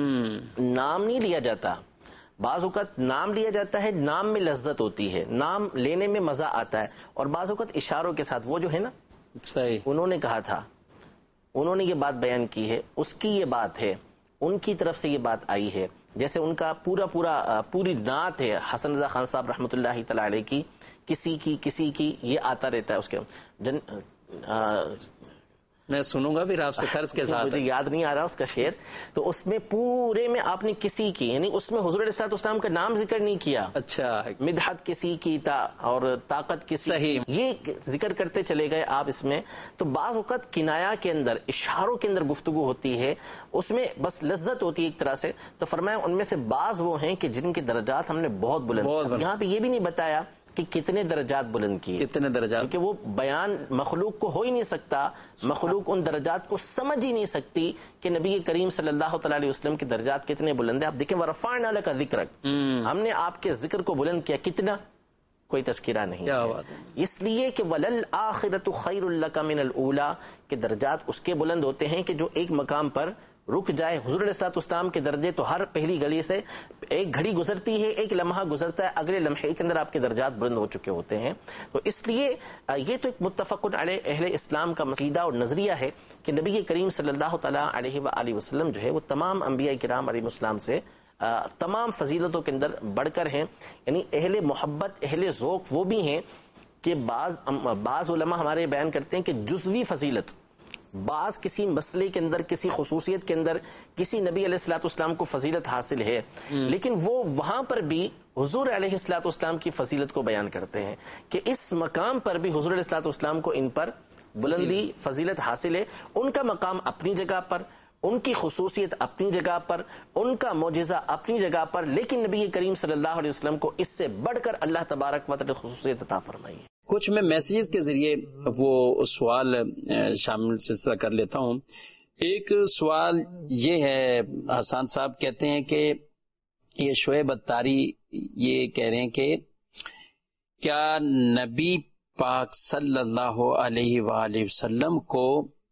نام نہیں لیا جاتا، بعض اوقات نام لیا جاتا ہے، نام میں لذت ہوتی ہے، نام لینے میں مزہ آتا ہے، اور بعض اوقات اشاروں کے ساتھ، وہ جو ہے نا انہوں نے کہا تھا، انہوں نے یہ بات بیان کی ہے، اس کی یہ بات ہے، ان کی طرف سے یہ بات آئی ہے. جیسے ان کا پوری نعت ہے حسن رضا خان صاحب رحمۃ اللہ تعالی علیہ کی، کسی کی یہ آتا رہتا ہے اس کے میں سنوں گا پھر آپ سے قرض کے ساتھ، مجھے یاد نہیں آ رہا اس کا شعر. تو اس میں پورے میں آپ نے کسی کی، یعنی اس میں حضور علیہ الصلوۃ والسلام کا نام ذکر نہیں کیا. اچھا، مدحت کسی کی اور طاقت کسی صحیح، یہ ذکر کرتے چلے گئے آپ اس میں. تو بعض اوقات کنایا کے اندر، اشاروں کے اندر گفتگو ہوتی ہے، اس میں بس لذت ہوتی ہے ایک طرح سے. تو فرمایا ان میں سے بعض وہ ہیں کہ جن کے درجات ہم نے بہت بلند. یہاں پہ یہ بھی نہیں بتایا کہ کتنے درجات بلند کیے، کتنے درجات، کیونکہ وہ بیان مخلوق کو ہو ہی نہیں سکتا. مخلوق ان درجات کو سمجھ ہی نہیں سکتی کہ نبی کریم صلی اللہ تعالی علیہ وسلم کے درجات کتنے بلند ہیں. آپ دیکھیں وَرَفَعْنَا لَكَ ذِكْرَكَ، ہم نے آپ کے ذکر کو بلند کیا. کتنا؟ کوئی تذکرہ نہیں. کیا بات ہے. اس لیے کہ وَلَلْآخِرَةُ خَيْرٌ لَكَ مِنَ الْأُولَىٰ کہ درجات اس کے بلند ہوتے ہیں کہ جو ایک مقام پر رک جائے. حضور علیہ الصلوۃ والسلام کے درجے تو ہر پہلی گلی سے ایک گھڑی گزرتی ہے، ایک لمحہ گزرتا ہے، اگلے لمحے کے اندر آپ کے درجات بلند ہو چکے ہوتے ہیں. تو اس لیے یہ تو ایک متفق علیہ اہل اسلام کا عقیدہ اور نظریہ ہے کہ نبی کریم صلی اللہ تعالیٰ علیہ وآلہ وسلم جو ہے وہ تمام انبیاء کرام علیہ السلام سے تمام فضیلتوں کے اندر بڑھ کر ہیں. یعنی اہل محبت، اہل ذوق وہ بھی ہیں کہ بعض علماء ہمارے بیان کرتے ہیں کہ جزوی فضیلت، بعض کسی مسئلے کے اندر، کسی خصوصیت کے اندر کسی نبی علیہ الصلوۃ والسلام کو فضیلت حاصل ہے، لیکن وہ وہاں پر بھی حضور علیہ الصلوۃ والسلام کی فضیلت کو بیان کرتے ہیں کہ اس مقام پر بھی حضور علیہ الصلوۃ والسلام کو ان پر بلندی فضیلت حاصل ہے. ان کا مقام اپنی جگہ پر، ان کی خصوصیت اپنی جگہ پر، ان کا معجزہ اپنی جگہ پر، لیکن نبی کریم صلی اللہ علیہ وسلم کو اس سے بڑھ کر اللہ تبارک و تعالی خصوصیت عطا فرمائی ہے. کچھ میں میسیجز کے ذریعے وہ سوال شامل سلسلہ کر لیتا ہوں. ایک سوال یہ ہے، حسان صاحب کہتے ہیں کہ یہ شعیب اتاری یہ کہہ رہے ہیں کہ کیا نبی پاک صلی اللہ علیہ وآلہ وسلم کو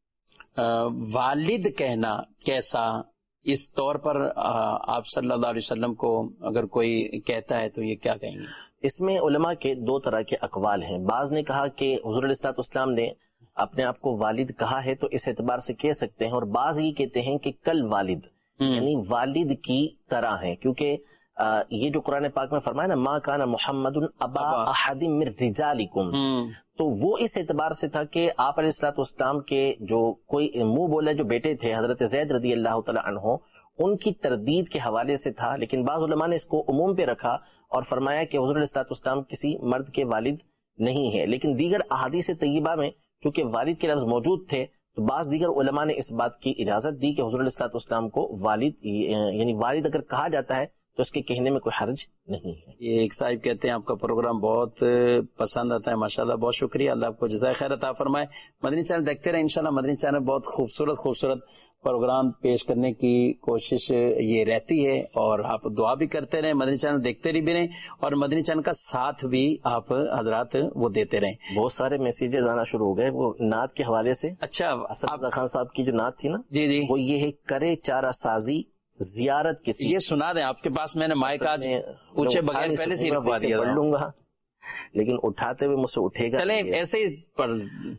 والد کہنا کیسا؟ اس طور پر آپ صلی اللہ علیہ وسلم کو اگر کوئی کہتا ہے تو یہ کیا کہیں گے؟ اس میں علماء کے دو طرح کے اقوال ہیں. بعض نے کہا کہ حضور علیہ الصلوۃ والسلام نے اپنے آپ کو والد کہا ہے تو اس اعتبار سے کہہ سکتے ہیں، اور بعض یہ کہتے ہیں کہ کل والد، یعنی والد کی طرح ہیں. کیونکہ یہ جو قرآن پاک میں فرمایا نا ما کان محمد ابا احد من رجالکم، تو وہ اس اعتبار سے تھا کہ آپ علیہ الصلوۃ والسلام کے جو کوئی منہ بولے جو بیٹے تھے حضرت زید رضی اللہ تعالی عنہ، ان کی تردید کے حوالے سے تھا. لیکن بعض علماء نے اس کو عموم پہ رکھا اور فرمایا کہ حضور علیہ الصلوۃ والسلام کسی مرد کے والد نہیں ہے. لیکن دیگر احادیث طیبہ میں چونکہ والد کے لفظ موجود تھے تو بعض دیگر علماء نے اس بات کی اجازت دی کہ حضور علیہ الصلوۃ والسلام کو والد، یعنی والد اگر کہا جاتا ہے تو اس کے کہنے میں کوئی حرج نہیں ہے. یہ ایک صاحب کہتے ہیں آپ کا پروگرام بہت پسند آتا ہے، ماشاءاللہ، بہت شکریہ، اللہ آپ کو جزائے خیر عطا فرمائے. مدنی چینل دیکھتے رہیں انشاءاللہ. مدنی چینل بہت خوبصورت پروگرام پیش کرنے کی کوشش یہ رہتی ہے، اور آپ دعا بھی کرتے رہیں، مدنی چینل دیکھتے بھی رہیں، اور مدنی چینل کا ساتھ بھی آپ حضرات وہ دیتے رہیں. بہت سارے میسیجز آنا شروع ہو گئے وہ نعت کے حوالے سے. اچھا، اسد خان صاحب کی جو نعت تھی نا، جی وہ یہ ہے کرے چارہ سازی زیارت کسی. یہ سنا دیں، آپ کے پاس میں نے مائک آج پوچھے بغیر پہلے سے رکھوا دیا، پڑھ لوں گا لیکن اٹھاتے ہوئے مجھ سے اٹھے گا. چلیں ایسے ہی پڑھ.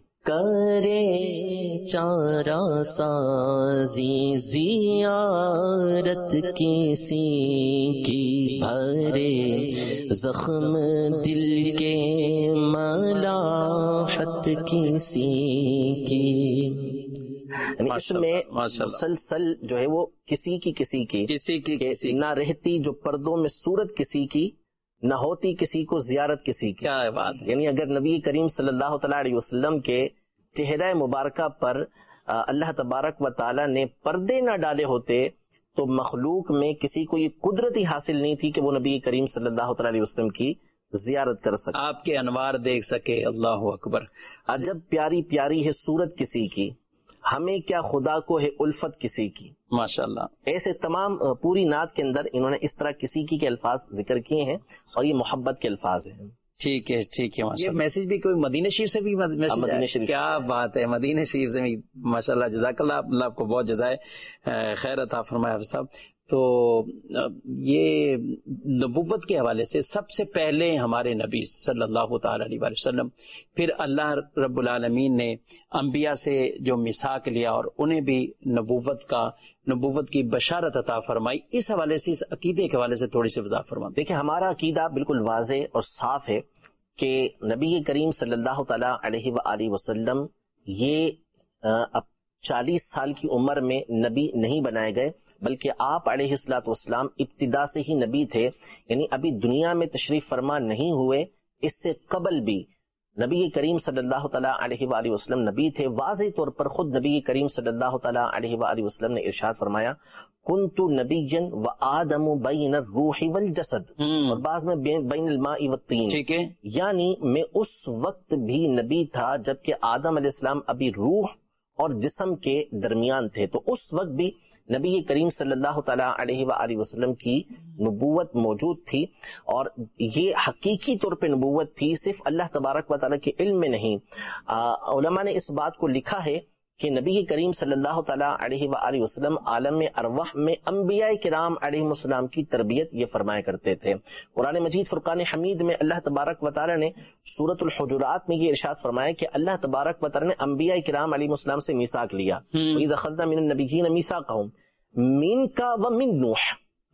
کرے چارہ سازی زیارت کسی کی، بھرے زخم دل کے ملاحت کسی کی. اس میں مسلسل جو ہے وہ کسی کی نہ رہتی، جو پردوں میں صورت کسی کی نہ ہوتی، کسی کو زیارت کسی کی. کیا بات ہے. یعنی اگر نبی کریم صلی اللہ تعالی علیہ وسلم کے چہرہ مبارکہ پر اللہ تبارک و تعالی نے پردے نہ ڈالے ہوتے تو مخلوق میں کسی کو یہ قدرت ہی حاصل نہیں تھی کہ وہ نبی کریم صلی اللہ تعالی علیہ وسلم کی زیارت کر سکے، آپ کے انوار دیکھ سکے. اللہ اکبر. عجب پیاری پیاری ہے صورت کسی کی، ہمیں کیا خدا کو ہے الفت کسی کی. ماشاءاللہ. ایسے تمام پوری نعت کے اندر انہوں نے اس طرح کسی کی کے الفاظ ذکر کیے ہیں، اور یہ محبت کے الفاظ ہیں. ٹھیک ہے. یہ میسج بھی کوئی مدینہ شریف سے بھی مدینہ شریف. کیا بات ہے، مدینہ شریف سے بھی ماشاءاللہ. جزاک اللہ، اللہ آپ کو بہت جزائے خیر عطا فرمائے. صاحب تو یہ نبوت کے حوالے سے سب سے پہلے ہمارے نبی صلی اللہ تعالی علیہ وسلم، پھر اللہ رب العالمین نے انبیاء سے جو میثاق لیا اور انہیں بھی نبوت کی بشارت عطا فرمائی، اس حوالے سے، اس عقیدے کے حوالے سے تھوڑی سی وضاحت فرما دیں۔ دیکھیں، ہمارا عقیدہ بالکل واضح اور صاف ہے کہ نبی کریم صلی اللہ تعالی علیہ وآلہ وسلم یہ اب 40 سال کی عمر میں نبی نہیں بنائے گئے، بلکہ آپ علیہ الصلوۃ والسلام ابتدا سے ہی نبی تھے، یعنی ابھی دنیا میں تشریف فرما نہیں ہوئے، اس سے قبل بھی نبی کریم صلی اللہ تعالیٰ علیہ وآلہ وسلم نبی تھے۔ واضح طور پر خود نبی کریم صلی اللہ تعالیٰ علیہ وآلہ وسلم نے ارشاد فرمایا، کنت نبیا وآدم بین الروح والجسد، اور بعض میں بین الماء والطین، ٹھیک ہے، یعنی میں اس وقت بھی نبی تھا جبکہ آدم علیہ السلام ابھی روح اور جسم کے درمیان تھے، تو اس وقت بھی نبی کریم صلی اللہ تعالیٰ علیہ وآلہ وسلم کی نبوت موجود تھی، اور یہ حقیقی طور پہ نبوت تھی، صرف اللہ تبارک و تعالیٰ کے علم میں نہیں۔ علماء نے اس بات کو لکھا ہے کہ نبی کریم صلی اللہ تعالیٰ علیہ وآلہ وسلم عالم ارواح میں انبیاء کرام علیہ السلام کی تربیت یہ فرمایا کرتے تھے۔ قرآن مجید فرقان حمید میں اللہ تبارک و تعالیٰ نے سورۃ الحجرات میں یہ ارشاد فرمایا کہ اللہ تبارک و تعالیٰ نے انبیاء کرام علیہ السلام سے میثاق لیا، وَإِذْ أَخَذْنَا مِنَ النَّبِيِّينَ مِيثَاقَهُمْ مِنْكَ وَمِن نوح،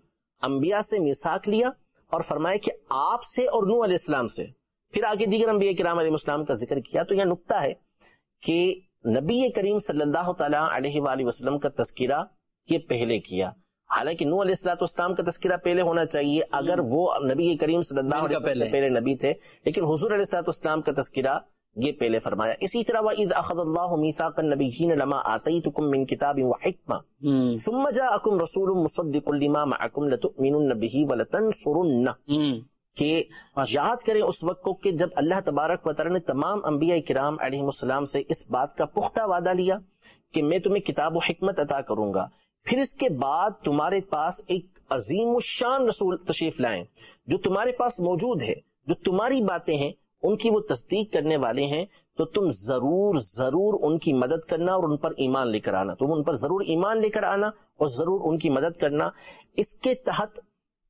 انبیاء سے میثاق لیا اور فرمایا کہ آپ سے اور نوح علیہ السلام سے، پھر آگے دیگر انبیاء کرام علیہ السلام کا ذکر کیا۔ تو یہ نقطہ ہے کہ نبی کریم صلی اللہ تعالیٰ علیہ وآلہ وسلم کا تذکرہ یہ پہلے کیا، حالانکہ نوح علیہ السلام کا تذکرہ پہلے ہونا چاہیے اگر وہ نبی کریم صلی اللہ علیہ وسلم سے پہلے نبی تھے، لیکن حضور علیہ السلام کا تذکرہ یہ پہلے فرمایا۔ اسی طرح وَإِذْ أَخَذَ اللَّهُ مِيثَاقَ النَّبِيِّينَ لَمَا آتَيْتُكُم مِّن كِتَابٍ وَحِكْمَةٍ ثُمَّ جَاءَكُمْ رَسُولٌ مُصَدِّقٌ لِّمَا مَعَكُمْ لَتُؤْمِنُنَّ بِهِ وَلَتَنصُرُنَّهُ، کہ یاد کریں اس وقت کو کہ جب اللہ تبارک و تعالیٰ نے تمام انبیاء کرام علیہ السلام سے اس بات کا پختہ وعدہ لیا کہ میں تمہیں کتاب و حکمت عطا کروں گا، پھر اس کے بعد تمہارے پاس ایک عظیم الشان رسول تشریف لائیں جو تمہارے پاس موجود ہے، جو تمہاری باتیں ہیں ان کی وہ تصدیق کرنے والے ہیں، تو تم ضرور ان کی مدد کرنا اور ان پر ایمان لے کر آنا، تم ان پر ضرور ایمان لے کر آنا اور ضرور ان کی مدد کرنا۔ اس کے تحت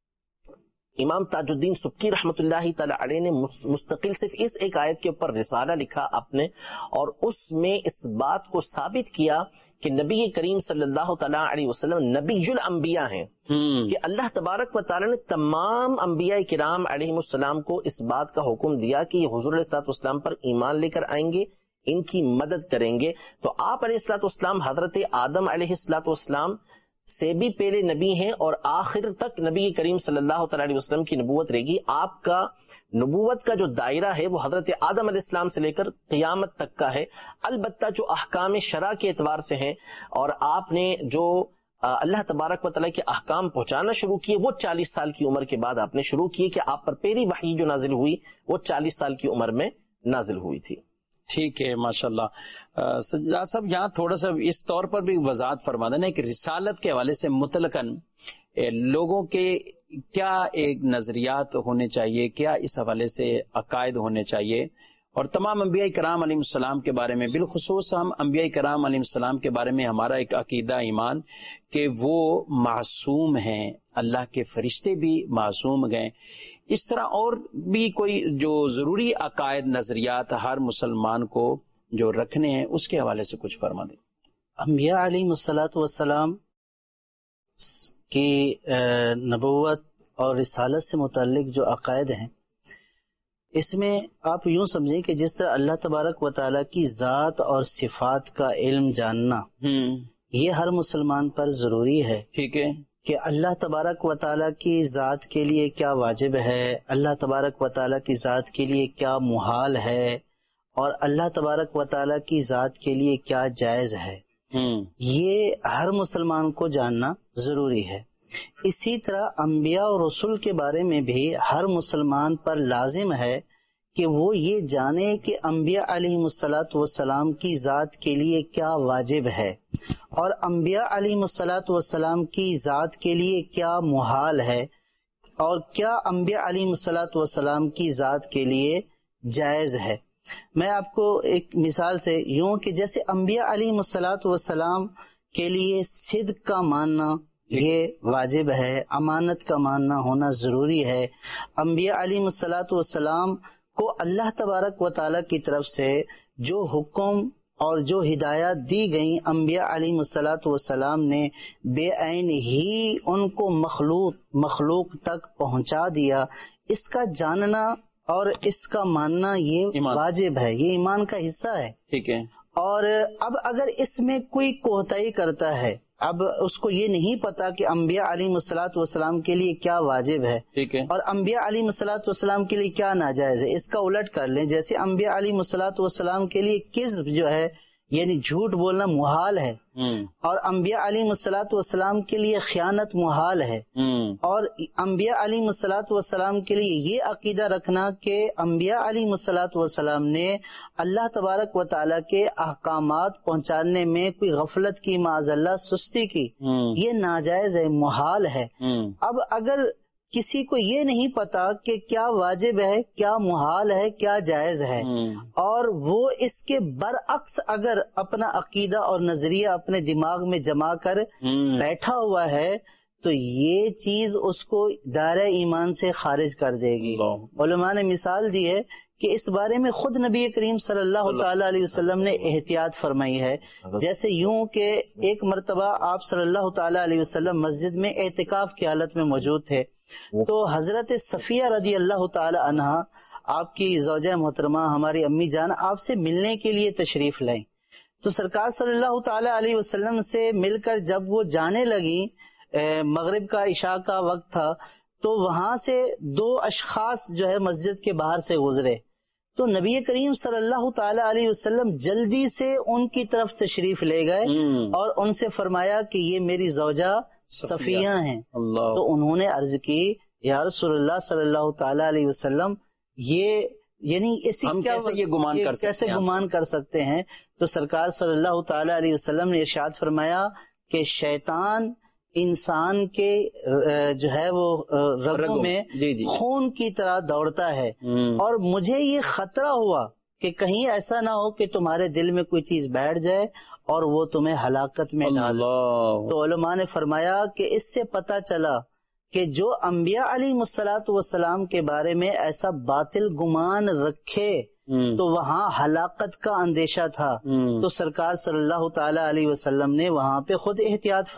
امام تاج الدین سبکی رحمۃ اللہ تعالی علیہ نے مستقل صرف اس ایک آیت کے اوپر رسالہ لکھا اپنے، اور اس میں اس بات کو ثابت کیا کہ نبی کریم صلی اللہ تعالیٰ علیہ وسلم نبی الانبیاء ہیں، کہ اللہ تبارک و تعالیٰ نے تمام انبیاء کرام علیہ السلام کو اس بات کا حکم دیا کہ یہ حضور علیہ السلام پر ایمان لے کر آئیں گے، ان کی مدد کریں گے۔ تو آپ علیہ السلام حضرت آدم علیہ السلام سے بھی پہلے نبی ہیں، اور آخر تک نبی کریم صلی اللہ تعالیٰ علیہ وسلم کی نبوت رہے گی۔ آپ کا نبوت کا جو دائرہ ہے وہ حضرت آدم علیہ السلام سے لے کر قیامت تک کا ہے، البتہ جو احکام شرع کے اعتبار سے ہیں، اور آپ نے جو اللہ تبارک و تعالیٰ کے احکام پہنچانا شروع کیے وہ 40 سال کی عمر کے بعد آپ نے شروع کیے، کہ آپ پر پہلی وحی جو نازل ہوئی وہ 40 سال کی عمر میں نازل ہوئی تھی۔ ٹھیک ہے، ماشاءاللہ۔ سجاد صاحب یہاں تھوڑا سا اس طور پر بھی وضاحت فرما دینا کہ رسالت کے حوالے سے مطلقاً لوگوں کے کیا ایک نظریات ہونے چاہیے، کیا اس حوالے سے عقائد ہونے چاہیے، اور تمام انبیاء کرام علیہ السلام کے بارے میں، بالخصوص ہم انبیاء کرام علیہ السلام کے بارے میں ہمارا ایک عقیدہ ایمان کہ وہ معصوم ہیں، اللہ کے فرشتے بھی معصوم گئے، اس طرح اور بھی کوئی جو ضروری عقائد نظریات ہر مسلمان کو جو رکھنے ہیں اس کے حوالے سے کچھ فرما دیں۔ انبیاء علیہ السلام کی نبوت اور رسالت سے متعلق جو عقائد ہیں، اس میں آپ یوں سمجھیں کہ جس طرح اللہ تبارک و تعالیٰ کی ذات اور صفات کا علم جاننا یہ ہر مسلمان پر ضروری ہے، ٹھیک ہے، کہ اللہ تبارک و تعالیٰ کی ذات کے لیے کیا واجب ہے، اللہ تبارک و تعالیٰ کی ذات کے لیے کیا محال ہے، اور اللہ تبارک و تعالیٰ کی ذات کے لیے کیا جائز ہے، یہ ہر مسلمان کو جاننا ضروری ہے۔ اسی طرح انبیاء اور رسول کے بارے میں بھی ہر مسلمان پر لازم ہے کہ وہ یہ جانے کہ انبیاء علیہ السلام کی ذات کے لیے کیا واجب ہے، اور انبیاء علیہ السلام کی ذات کے لیے کیا محال ہے، اور کیا انبیاء علیہ السلام کی ذات کے لیے جائز ہے۔ میں آپ کو ایک مثال سے یوں کہ جیسے انبیاء علیہ السلام کے لیے صدق کا ماننا یہ واجب ہے، امانت کا ماننا ہونا ضروری ہے۔ انبیاء علیہ الصلوۃ والسلام کو اللہ تبارک و تعالیٰ کی طرف سے جو حکم اور جو ہدایات دی گئیں، انبیاء علیہ الصلوۃ والسلام نے بے عین ہی ان کو مخلوق تک پہنچا دیا۔ اس کا جاننا اور اس کا ماننا یہ واجب ہے، یہ ایمان کا حصہ ہے۔ ٹھیک ہے۔ اور اب اگر اس میں کوئی کوتاہی کرتا ہے، اب اس کو یہ نہیں پتا کہ انبیاء علیہ الصلوۃ والسلام کے لیے کیا واجب ہے، ٹھیک ہے، اور انبیاء علیہ الصلوۃ والسلام کے لیے کیا ناجائز ہے، اس کا الٹ کر لیں۔ جیسے انبیاء علیہ الصلوۃ والسلام کے لیے کذب جو ہے یعنی جھوٹ بولنا محال ہے، اور انبیاء علیہ الصلوۃ والسلام کے لیے خیانت محال ہے، اور انبیاء علیہ الصلوۃ والسلام کے لیے یہ عقیدہ رکھنا کہ انبیاء علیہ الصلوۃ والسلام نے اللہ تبارک و تعالیٰ کے احکامات پہنچانے میں کوئی غفلت کی، معاذ اللہ سستی کی، یہ ناجائز ہے، محال ہے۔ اب اگر کسی کو یہ نہیں پتا کہ کیا واجب ہے، کیا محال ہے، کیا جائز ہے، اور وہ اس کے برعکس اگر اپنا عقیدہ اور نظریہ اپنے دماغ میں جما کر بیٹھا ہوا ہے تو یہ چیز اس کو دائرہ ایمان سے خارج کر دے گی۔ علماء نے مثال دی ہے کہ اس بارے میں خود نبی کریم صلی اللہ تعالی علیہ وسلم نے احتیاط فرمائی ہے۔ جیسے یوں کہ ایک مرتبہ آپ صلی اللہ تعالی علیہ وسلم مسجد میں اعتکاف کی حالت میں موجود تھے، تو حضرت صفیہ رضی اللہ تعالی عنہا، آپ کی زوجہ محترمہ، ہماری امی جان، آپ سے ملنے کے لیے تشریف لائیں۔ تو سرکار صلی اللہ تعالی علیہ وسلم سے مل کر جب وہ جانے لگیں، مغرب کا عشاء کا وقت تھا، تو وہاں سے دو اشخاص جو ہے مسجد کے باہر سے گزرے، تو نبی کریم صلی اللہ تعالی علیہ وسلم جلدی سے ان کی طرف تشریف لے گئے اور ان سے فرمایا کہ یہ میری زوجہ صفیہ ہیں۔ تو انہوں نے عرض کی، یا رسول اللہ صلی اللہ تعالی علیہ وسلم، یہ یعنی ہم کیسے گمان کر سکتے ہیں؟ تو سرکار صلی اللہ تعالی علیہ وسلم نے ارشاد فرمایا کہ شیطان انسان کے جو ہے وہ رگوں میں خون کی طرح دوڑتا ہے، اور مجھے یہ خطرہ ہوا کہ کہیں ایسا نہ ہو کہ تمہارے دل میں کوئی چیز بیٹھ جائے اور وہ تمہیں ہلاکت میں ڈال۔ تو علماء نے فرمایا کہ اس سے پتہ چلا کہ جو انبیاء علیہ الصلوۃ والسلام کے بارے میں ایسا باطل گمان رکھے تو وہاں ہلاکت کا اندیشہ تھا۔ تو سرکار صلی اللہ تعالی علیہ وسلم نے وہاں پہ خود احتیاط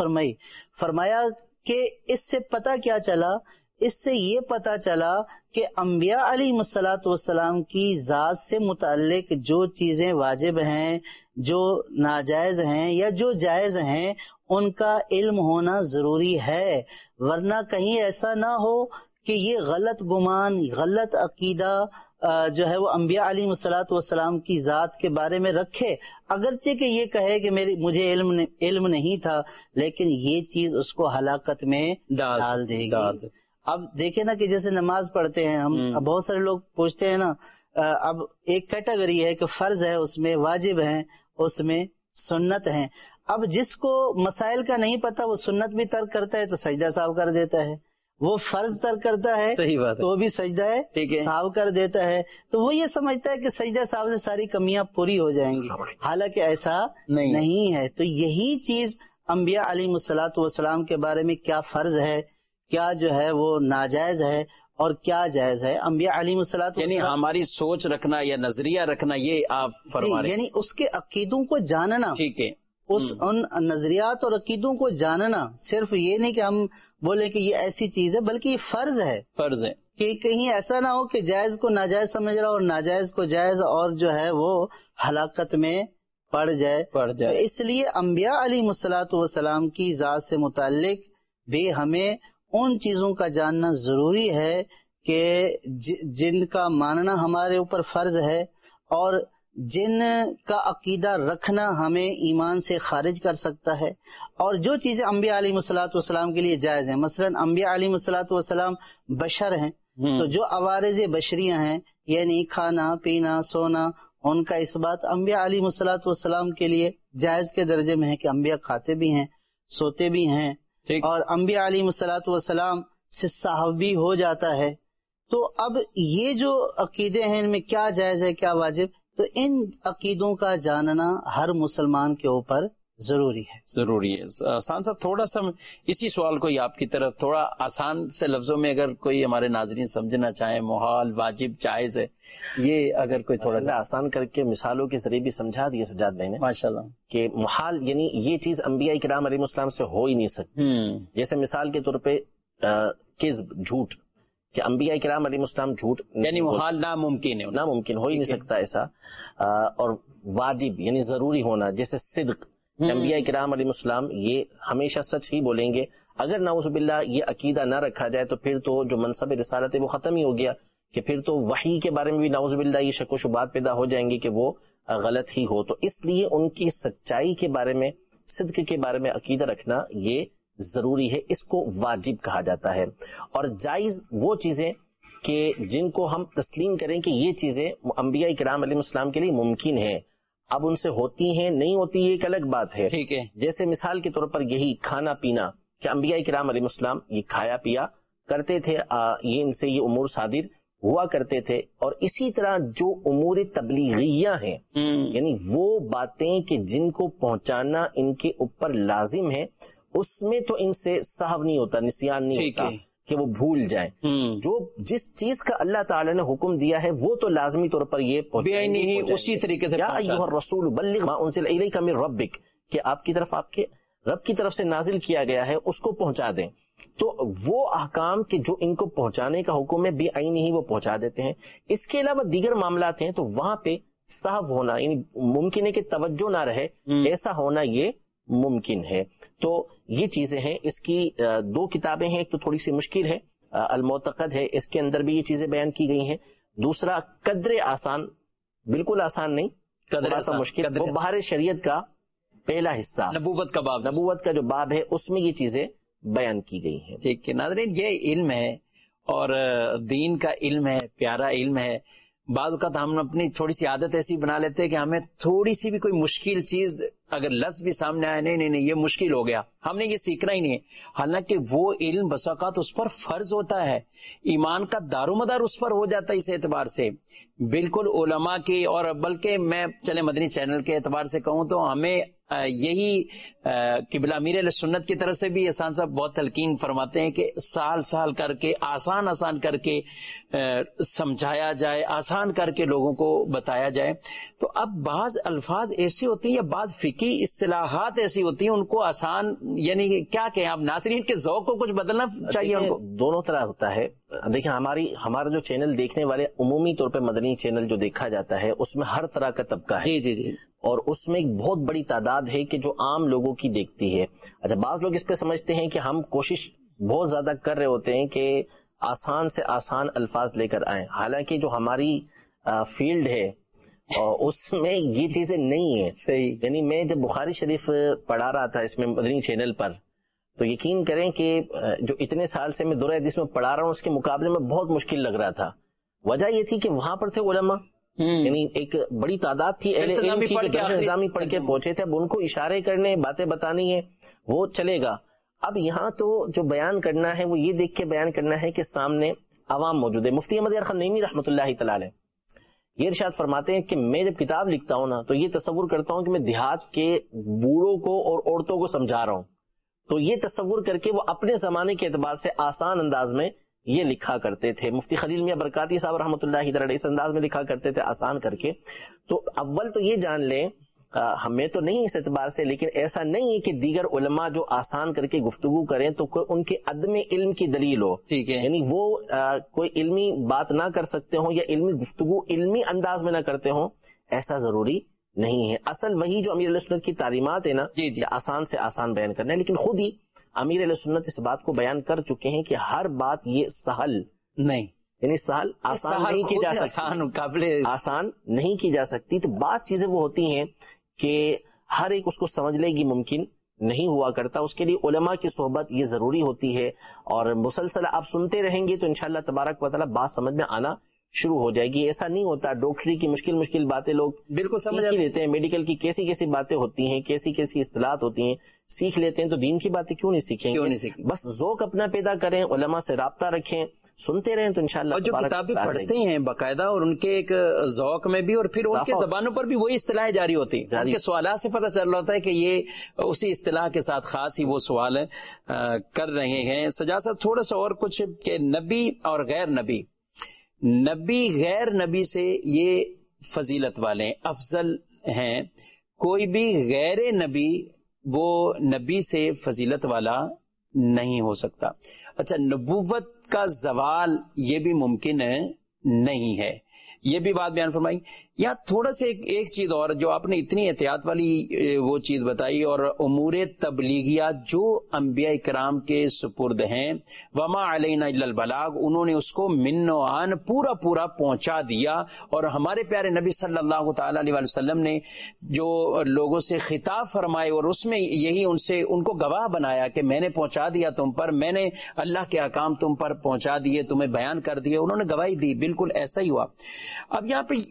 فرمایا کہ اس سے پتہ کیا چلا؟ اس سے یہ پتہ چلا کہ انبیاء علیہ الصلوۃ والسلام کی ذات سے متعلق جو چیزیں واجب ہیں، جو ناجائز ہیں یا جو جائز ہیں، ان کا علم ہونا ضروری ہے، ورنہ کہیں ایسا نہ ہو کہ یہ غلط گمان، غلط عقیدہ جو ہے وہ انبیاء علیہ الصلوۃ والسلام کی ذات کے بارے میں رکھے، اگرچہ کہ یہ کہے کہ مجھے علم نہیں تھا، لیکن یہ چیز اس کو ہلاکت میں ڈال دے گی۔ اب دیکھیں نا کہ جیسے نماز پڑھتے ہیں ہم، بہت سارے لوگ پوچھتے ہیں نا، اب ایک کیٹیگری ہے کہ فرض ہے، اس میں واجب ہیں، اس میں سنت ہیں۔ اب جس کو مسائل کا نہیں پتا وہ سنت بھی ترک کرتا ہے تو سجدہ صاحب کر دیتا ہے، وہ فرض ترک کرتا ہے تو بھی سجدہ صاحب کر دیتا ہے، تو وہ یہ سمجھتا ہے کہ سجدہ صاحب سے ساری کمیاں پوری ہو جائیں گی، حالانکہ ایسا نہیں ہے۔ تو یہی چیز انبیاء علیہ الصلوۃ والسلام کے بارے میں کیا فرض ہے، کیا جو ہے وہ ناجائز ہے اور کیا جائز ہے، انبیاء علیہ الصلوۃ والسلام یعنی ہماری سوچ رکھنا یا نظریہ رکھنا، یہ آپ فرما رہے ہیں، یعنی اس کے عقیدوں کو جاننا، ٹھیک ہے، ان نظریات اور عقیدوں کو جاننا، صرف یہ نہیں کہ ہم بولیں کہ یہ ایسی چیز ہے، بلکہ یہ فرض ہے کہ کہیں ایسا نہ ہو کہ جائز کو ناجائز سمجھ رہا اور ناجائز کو جائز، اور جو ہے وہ ہلاکت میں پڑ جائے۔ اس لیے انبیاء علیہ الصلوۃ والسلام کی ذات سے متعلق بھی ہمیں ان چیزوں کا جاننا ضروری ہے کہ جن کا ماننا ہمارے اوپر فرض ہے، اور جن کا عقیدہ رکھنا ہمیں ایمان سے خارج کر سکتا ہے، اور جو چیزیں انبیاء علیہ الصلوۃ والسلام کے لیے جائز ہیں، مثلا انبیاء علیہ الصلوۃ والسلام بشر ہیں، تو جو عوارض بشریہ ہیں یعنی کھانا پینا سونا، ان کا اس بات انبیاء علیہ الصلوۃ والسلام کے لیے جائز کے درجے میں ہے کہ انبیاء کھاتے بھی ہیں، سوتے بھی ہیں، اور انبیاء علیہ الصلوۃ والسلام سے صاحب بھی ہو جاتا ہے۔ تو اب یہ جو عقیدے ہیں ان میں کیا جائز ہے کیا واجب، تو ان عقیدوں کا جاننا ہر مسلمان کے اوپر ضروری ہے. ضروری ہے. حسان صاحب تھوڑا سا اسی سوال کو ہی آپ کی طرف تھوڑا آسان سے لفظوں میں اگر کوئی ہمارے ناظرین سمجھنا چاہیں، محال، واجب، جائز ہے، یہ اگر کوئی تھوڑا سا آسان کر کے مثالوں کے ذریعے بھی سمجھا دیا سجاد بھائی نے. ماشاءاللہ. کہ محال یعنی یہ چیز انبیاء کرام علیہ السلام سے ہو ہی نہیں سکتی. جیسے مثال کے طور پہ کذب، جھوٹ، کہ انبیاء کرام علیہ السلام جھوٹ یعنی محال ناممکن ہے، ناممکن ہو ہی نہیں سکتا ایسا. اور واجب یعنی ضروری ہونا، جیسے صدق، انبیاء کرام علیہ السلام یہ ہمیشہ سچ ہی بولیں گے. اگر نعوذ باللہ یہ عقیدہ نہ رکھا جائے تو پھر تو جو منصب رسالت ہے وہ ختم ہی ہو گیا، کہ پھر تو وحی کے بارے میں بھی نعوذ باللہ یہ شک و شبہات پیدا ہو جائیں گے کہ وہ غلط ہی ہو. تو اس لیے ان کی سچائی کے بارے میں، صدق کے بارے میں عقیدہ رکھنا یہ ضروری ہے. اس کو واجب کہا جاتا ہے. اور جائز وہ چیزیں کہ جن کو ہم تسلیم کریں کہ یہ چیزیں انبیاء کرام علیہ السلام کے لیے ممکن ہے. اب ان سے ہوتی ہیں نہیں ہوتی یہ ایک الگ بات ہے. ٹھیک ہے. جیسے مثال کے طور پر یہی کھانا پینا، کہ انبیاء کرام علیہ السلام یہ کھایا پیا کرتے تھے، یہ ان سے یہ امور صادر ہوا کرتے تھے. اور اسی طرح جو امور تبلیغیہ ہیں، یعنی وہ باتیں کہ جن کو پہنچانا ان کے اوپر لازم ہے، اس میں تو ان سے سہو نہیں ہوتا، نسیان نہیں ہوتا کہ وہ بھول جائیں. جو جس چیز کا اللہ تعالی نے حکم دیا ہے وہ تو لازمی طور پر یہ اسی طریقے سے یا ایھا الرسول بلغ ما انزل الیک من ربک، کہ آپ کی طرف آپ کے رب کی طرف سے نازل کیا گیا ہے اس کو پہنچا دیں. تو وہ احکام کہ جو ان کو پہنچانے کا حکم ہے بے عینی ہی وہ پہنچا دیتے ہیں. اس کے علاوہ دیگر معاملات ہیں تو وہاں پہ سہو ہونا یعنی ممکن ہے کہ توجہ نہ رہے، ایسا ہونا یہ ممکن ہے. تو یہ چیزیں ہیں. اس کی دو کتابیں ہیں، ایک تو تھوڑی سی مشکل ہے، المعتقد ہے، اس کے اندر بھی یہ چیزیں بیان کی گئی ہیں. دوسرا قدر آسان، بالکل آسان نہیں، قدر سا مشکل، وہ بہار شریعت کا پہلا حصہ، نبوت کا باب، نبوت کا جو باب ہے اس میں یہ چیزیں بیان کی گئی ہیں. ٹھیک ہے ناظرین، یہ علم ہے اور دین کا علم ہے، پیارا علم ہے. بعض اوقات ہم اپنی تھوڑی سی عادت ایسی بنا لیتے ہیں کہ ہمیں تھوڑی سی بھی کوئی مشکل چیز اگر لفظ بھی سامنے آئے، نہیں یہ مشکل ہو گیا، ہم نے یہ سیکھنا ہی نہیں ہے. حالانکہ وہ علم بس اوقات اس پر فرض ہوتا ہے، ایمان کا دار و مدار اس پر ہو جاتا ہے. اس اعتبار سے بالکل علماء کی، اور بلکہ میں چلے مدنی چینل کے اعتبار سے کہوں تو ہمیں یہی قبلہ امیر علیہ سنت کی طرف سے بھی احسان صاحب بہت تلقین فرماتے ہیں کہ سال کر کے آسان کر کے سمجھایا جائے، آسان کر کے لوگوں کو بتایا جائے. تو اب بعض الفاظ ایسی ہوتی ہیں یا بعض فقہی اصطلاحات ایسی ہوتی ہیں، ان کو آسان یعنی کیا کہیں آپ، ناظرین کے ذوق کو کچھ بدلنا چاہیے. ان کو دونوں طرح ہوتا ہے. دیکھیں ہمارا جو چینل دیکھنے والے عمومی طور پہ مدنی چینل جو دیکھا جاتا ہے اس میں ہر طرح کا طبقہ ہے. جی اور اس میں ایک بہت بڑی تعداد ہے کہ جو عام لوگوں کی دیکھتی ہے. اچھا، بعض لوگ اس پہ سمجھتے ہیں کہ ہم کوشش بہت زیادہ کر رہے ہوتے ہیں کہ آسان سے آسان الفاظ لے کر آئیں، حالانکہ جو ہماری فیلڈ ہے اس میں یہ چیزیں نہیں ہیں. صحیح. یعنی میں جب بخاری شریف پڑھا رہا تھا اس میں مدنی چینل پر، تو یقین کریں کہ جو اتنے سال سے میں دورہ حدیث میں پڑھا رہا ہوں اس کے مقابلے میں بہت مشکل لگ رہا تھا. وجہ یہ تھی کہ وہاں پر تھے علماء، یعنی ایک بڑی تعداد تھی اہل علم کی کہ نظامی پڑھ کے پہنچے تھے. اب ان کو اشارے کرنے، باتیں بتانی ہے، وہ چلے گا. اب یہاں تو جو بیان کرنا ہے وہ یہ دیکھ کے بیان کرنا ہے کہ سامنے عوام موجود ہے. مفتی احمد یار خان نعیمی رحمۃ اللہ تعالی علیہ یہ ارشاد فرماتے ہیں کہ میں جب کتاب لکھتا ہوں نا تو یہ تصور کرتا ہوں کہ میں دیہات کے بوڑھوں کو اور عورتوں کو سمجھا رہا ہوں. تو یہ تصور کر کے وہ اپنے زمانے کے اعتبار سے آسان انداز میں یہ لکھا کرتے تھے. مفتی خلیل میاں برکاتی صاحب رحمۃ اللہ علیہ اس انداز میں لکھا کرتے تھے، آسان کر کے. تو اول تو یہ جان لیں، ہمیں تو نہیں اس اعتبار سے، لیکن ایسا نہیں ہے کہ دیگر علماء جو آسان کر کے گفتگو کریں تو کوئی ان کے عدم علم کی دلیل ہو. ٹھیک ہے. یعنی وہ کوئی علمی بات نہ کر سکتے ہوں یا علمی گفتگو علمی انداز میں نہ کرتے ہوں، ایسا ضروری نہیں ہے. اصل وہی جو امیر علیہ سنت کی تعلیمات ہے نا، آسان سے آسان بیان کرنا ہے. لیکن خود ہی امیر علیہ سنت اس بات کو بیان کر چکے ہیں کہ ہر بات یہ سہل نہیں، یعنی سہل آسان نہیں کی جا سکتی، آسان نہیں کی جا سکتی. تو بعض چیزیں وہ ہوتی ہیں کہ ہر ایک اس کو سمجھ لے گی ممکن نہیں ہوا کرتا. اس کے لیے علماء کی صحبت یہ ضروری ہوتی ہے، اور مسلسل آپ سنتے رہیں گے تو انشاءاللہ تبارک و تعالی بات سمجھ میں آنا شروع ہو جائے گی. ایسا نہیں ہوتا ڈاکٹری کی مشکل باتیں لوگ بالکل سمجھ لیتے ہیں، میڈیکل کی کیسی باتیں ہوتی ہیں، کیسی اصطلاحات ہوتی ہیں سیکھ لیتے ہیں. تو دین کی باتیں کیوں نہیں سیکھیں گے؟ بس ذوق اپنا پیدا کریں، علماء سے رابطہ رکھیں، سنتے رہیں تو انشاءاللہ اور جو کتابیں پڑھتے ہیں باقاعدہ اور ان کے ایک ذوق میں بھی اور پھر ان کے زبانوں پر بھی وہی اصطلاحیں جاری ہوتی ہیں، ان کے سوالات سے پتہ چل رہا ہوتا ہے کہ یہ اسی اصطلاح کے ساتھ خاص ہی وہ سوال کر رہے ہیں۔ سجاد صاحب تھوڑا سا اور کچھ کہ نبی اور غیر نبی، نبی غیر نبی سے یہ فضیلت والے ہیں، افضل ہیں، کوئی بھی غیر نبی وہ نبی سے فضیلت والا نہیں ہو سکتا۔ اچھا، نبوت کا زوال یہ بھی ممکن نہیں ہے، یہ بھی بات بیان فرمائی۔ یا تھوڑا سا ایک چیز اور جو آپ نے اتنی احتیاط والی وہ چیز بتائی، اور امور تبلیغیہ جو انبیاء کرام کے سپرد ہیں، وما علینا الا البلاغ، انہوں نے اس کو من و عن پورا پہنچا دیا، اور ہمارے پیارے نبی صلی اللہ تعالی علیہ وسلم نے جو لوگوں سے خطاب فرمائے اور اس میں یہی ان کو گواہ بنایا کہ میں نے پہنچا دیا تم پر، میں نے اللہ کے احکام تم پر پہنچا دیے، تمہیں بیان کر دیے، انہوں نے گواہی دی، بالکل ایسا ہی ہوا۔ اب یہاں پہ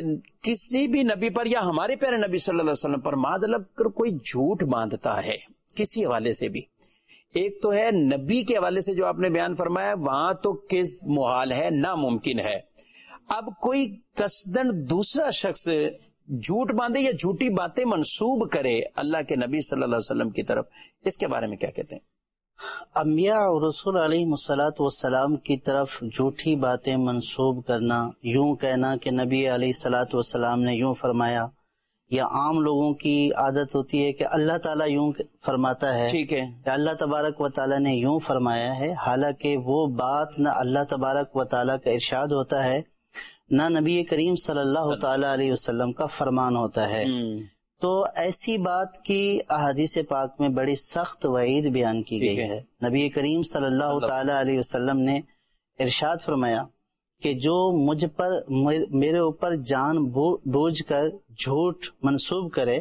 کسی بھی نبی پر یا ہمارے پیارے نبی صلی اللہ علیہ وسلم پر معاذ اللہ کر کوئی جھوٹ باندھتا ہے کسی حوالے سے بھی، ایک تو ہے نبی کے حوالے سے جو آپ نے بیان فرمایا، وہاں تو کس محال ہے، ناممکن ہے۔ اب کوئی قصدن دوسرا شخص جھوٹ باندھے یا جھوٹی باتیں منسوب کرے اللہ کے نبی صلی اللہ علیہ وسلم کی طرف، اس کے بارے میں کیا کہتے ہیں؟ انبیاء اور رسول علیہ الصلاۃ والسلام کی طرف جھوٹی باتیں منسوب کرنا، یوں کہنا کہ نبی علیہ الصلاۃ والسلام نے یوں فرمایا، یا عام لوگوں کی عادت ہوتی ہے کہ اللہ تعالیٰ یوں فرماتا ہے، ٹھیک ہے، یا اللہ تبارک و تعالیٰ نے یوں فرمایا ہے، حالانکہ وہ بات نہ اللہ تبارک و تعالیٰ کا ارشاد ہوتا ہے، نہ نبی کریم صلی اللہ تعالیٰ علیہ وسلم کا فرمان ہوتا ہے۔ تو ایسی بات کی احادیث پاک میں بڑی سخت وعید بیان کی گئی ہے۔ نبی کریم صلی اللہ تعالی علیہ وسلم نے ارشاد فرمایا کہ جو مجھ پر میرے اوپر جان بوجھ کر جھوٹ منسوب کرے،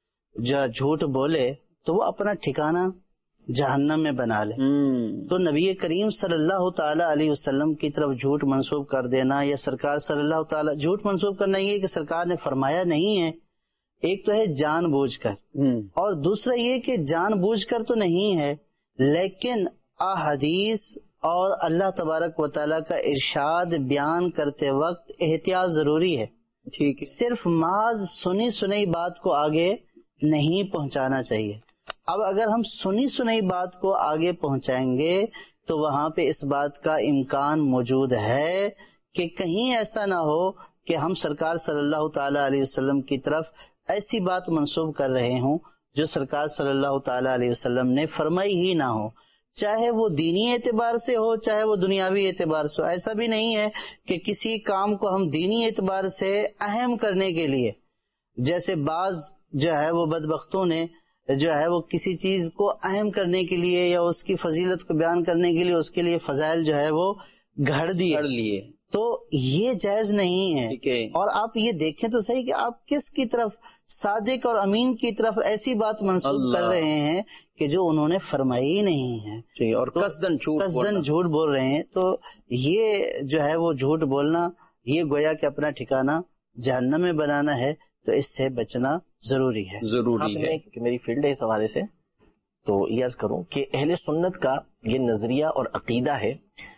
جو جھوٹ بولے، تو وہ اپنا ٹھکانہ جہنم میں بنا لے۔ تو نبی کریم صلی اللہ تعالی علیہ وسلم کی طرف جھوٹ منسوب کر دینا یا سرکار صلی اللہ تعالی، جھوٹ منسوب کرنا یہ کہ سرکار نے فرمایا نہیں ہے، ایک تو ہے جان بوجھ کر، اور دوسرا یہ کہ جان بوجھ کر تو نہیں ہے، لیکن احادیث اور اللہ تبارک و تعالیٰ کا ارشاد بیان کرتے وقت احتیاط ضروری ہے۔ ٹھیک ہے، صرف محض سنی بات کو آگے نہیں پہنچانا چاہیے۔ اب اگر ہم سنی بات کو آگے پہنچائیں گے تو وہاں پہ اس بات کا امکان موجود ہے کہ کہیں ایسا نہ ہو کہ ہم سرکار صلی اللہ تعالی علیہ وسلم کی طرف ایسی بات منسوب کر رہے ہوں جو سرکار صلی اللہ تعالی علیہ وسلم نے فرمائی ہی نہ ہو، چاہے وہ دینی اعتبار سے ہو چاہے وہ دنیاوی اعتبار سے ہو۔ ایسا بھی نہیں ہے کہ کسی کام کو ہم دینی اعتبار سے اہم کرنے کے لیے، جیسے بعض جو ہے وہ بدبختوں نے جو ہے وہ کسی چیز کو اہم کرنے کے لیے یا اس کی فضیلت کو بیان کرنے کے لیے اس کے لیے فضائل جو ہے وہ گھڑ لیے، تو یہ جائز نہیں ہے۔ اور آپ یہ دیکھیں تو صحیح کہ آپ کس کی طرف، صادق اور امین کی طرف ایسی بات منسوب کر رہے ہیں کہ جو انہوں نے فرمائی نہیں ہے، اور قصدن جھوٹ بول رہے ہیں۔ تو یہ جو ہے وہ جھوٹ بولنا، یہ گویا کہ اپنا ٹھکانہ جہنم میں بنانا ہے، تو اس سے بچنا ضروری ہے۔ کہ میری فیلڈ ہے اس حوالے سے، تو یہ عرض کروں کہ اہل سنت کا یہ نظریہ اور عقیدہ ہے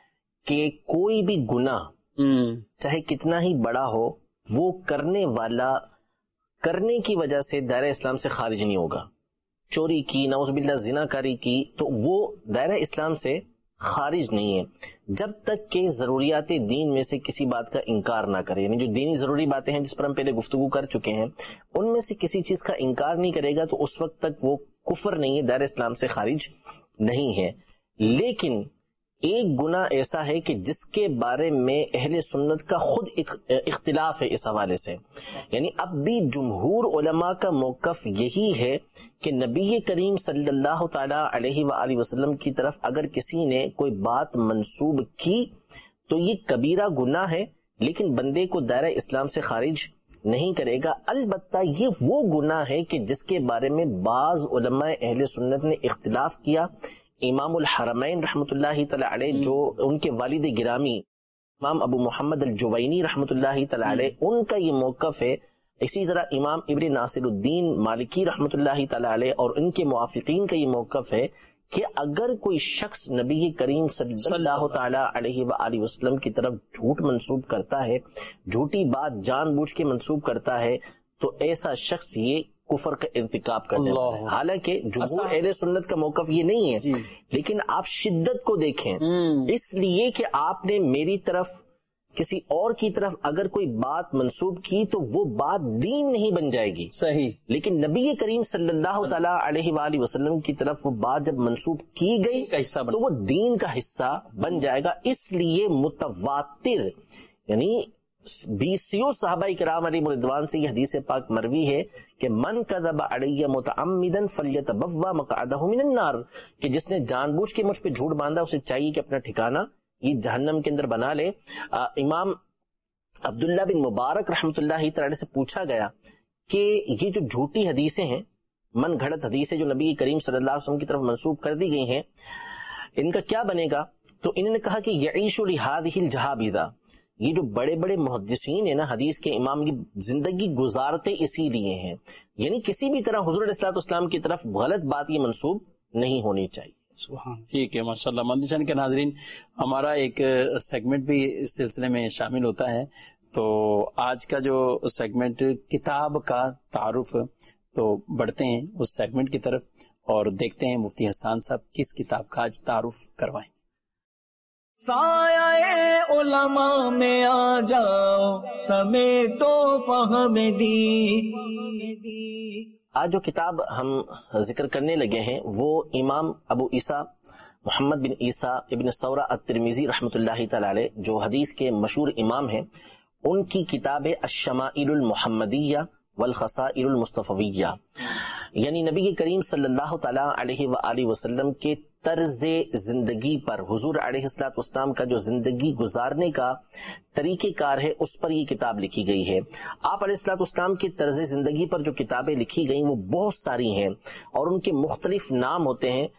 کہ کوئی بھی گناہ چاہے کتنا ہی بڑا ہو، وہ کرنے والا کرنے کی وجہ سے دائرہ اسلام سے خارج نہیں ہوگا۔ چوری کی، نعوذ باللہ زنا کاری کی، تو وہ دائرہ اسلام سے خارج نہیں ہے جب تک کہ ضروریات دین میں سے کسی بات کا انکار نہ کرے۔ یعنی جو دینی ضروری باتیں ہیں جس پر ہم پہلے گفتگو کر چکے ہیں، ان میں سے کسی چیز کا انکار نہیں کرے گا تو اس وقت تک وہ کفر نہیں ہے، دائرہ اسلام سے خارج نہیں ہے۔ لیکن ایک گناہ ایسا ہے کہ جس کے بارے میں اہل سنت کا خود اختلاف ہے اس حوالے سے، یعنی اب بھی جمہور علماء کا موقف یہی ہے کہ نبی کریم صلی اللہ تعالی علیہ وآلہ وسلم کی طرف اگر کسی نے کوئی بات منسوب کی تو یہ کبیرہ گناہ ہے، لیکن بندے کو دائرہ اسلام سے خارج نہیں کرے گا۔ البتہ یہ وہ گناہ ہے کہ جس کے بارے میں بعض علماء اہل سنت نے اختلاف کیا۔ امام الحرمین رحمۃ اللہ تعالی علیہ، جو ان کے والد گرامی امام ابو محمد الجوینی رحمۃ اللہ تعالی علیہ، ان کا یہ موقف ہے۔ اسی طرح امام ابن ناصر الدین مالکی رحمۃ اللہ تعالی علیہ اور ان کے موافقین کا یہ موقف ہے کہ اگر کوئی شخص نبی کریم صلی اللہ تعالی علیہ وآلہ وسلم کی طرف جھوٹ منسوب کرتا ہے، جھوٹی بات جان بوجھ کے منسوب کرتا ہے، تو ایسا شخص یہ کفر کا ارتکاب کر دیتا ہے۔ حالانکہ جمہور اہل سنت کا موقف یہ نہیں ہے، لیکن آپ شدت کو دیکھیں، اس لیے کہ آپ نے میری طرف کسی اور کی طرف اگر کوئی بات منسوب کی تو وہ بات دین نہیں بن جائے گی، صحیح، لیکن نبی کریم صلی اللہ تعالی علیہ وآلہ وسلم کی طرف وہ بات جب منسوب کی گئی تو وہ دین کا حصہ بن جائے گا۔ اس لیے متواتر یعنی 20 صحابہ کرام علیہ رضوان سے یہ حدیث پاک مروی ہے کہ من کذب علی متعمدا فلیتبوأ مقعدہ من النار، کہ جس نے جان بوجھ کے مجھ پہ جھوٹ باندھا اسے چاہیے کہ اپنا ٹھکانہ یہ جہنم کے اندر بنا لے۔ امام عبداللہ بن مبارک رحمۃ اللہ تعالی سے پوچھا گیا کہ یہ جو جھوٹی حدیثیں ہیں، من گھڑت حدیثیں جو نبی کریم صلی اللہ علیہ وسلم کی طرف منسوب کر دی گئی ہیں، ان کا کیا بنے گا؟ تو انہوں نے کہا کہ یعیش لہذہ الجہابذہ، یہ جو بڑے بڑے محدثین ہیں نا، حدیث کے امام کی زندگی گزارتے اسی لیے ہیں، یعنی کسی بھی طرح حضور علیہ الصلوۃ والسلام کی طرف غلط بات یہ منسوب نہیں ہونی چاہیے۔ ٹھیک ہے، ماشاء اللہ۔ مدنی چینل کے ناظرین، ہمارا ایک سیگمنٹ بھی اس سلسلے میں شامل ہوتا ہے، تو آج کا جو سیگمنٹ کتاب کا تعارف، تو بڑھتے ہیں اس سیگمنٹ کی طرف اور دیکھتے ہیں مفتی حسان صاحب کس کتاب کا آج تعارف کروائیں۔ سایہ علماء میں آ جاؤ سمیٹو فہم دی۔ آج جو کتاب ہم ذکر کرنے لگے ہیں وہ امام ابو عیسیٰ محمد بن عیسیٰ ابن ثورہ الترمذی رحمۃ اللہ تعالی علیہ، جو حدیث کے مشہور امام ہیں، ان کی کتاب الشمائل المحمدیہ والخصائل المصطفیہ، یعنی نبی کریم صلی اللہ تعالی علیہ وآلہ وسلم کے طرز زندگی پر، حضور علیہ الصلوۃ والسلام کا جو زندگی گزارنے کا طریقہ کار ہے اس پر یہ کتاب لکھی گئی ہے۔ آپ علیہ الصلوۃ والسلام کے طرز زندگی پر جو کتابیں لکھی گئیں وہ بہت ساری ہیں، اور ان کے مختلف نام ہوتے ہیں،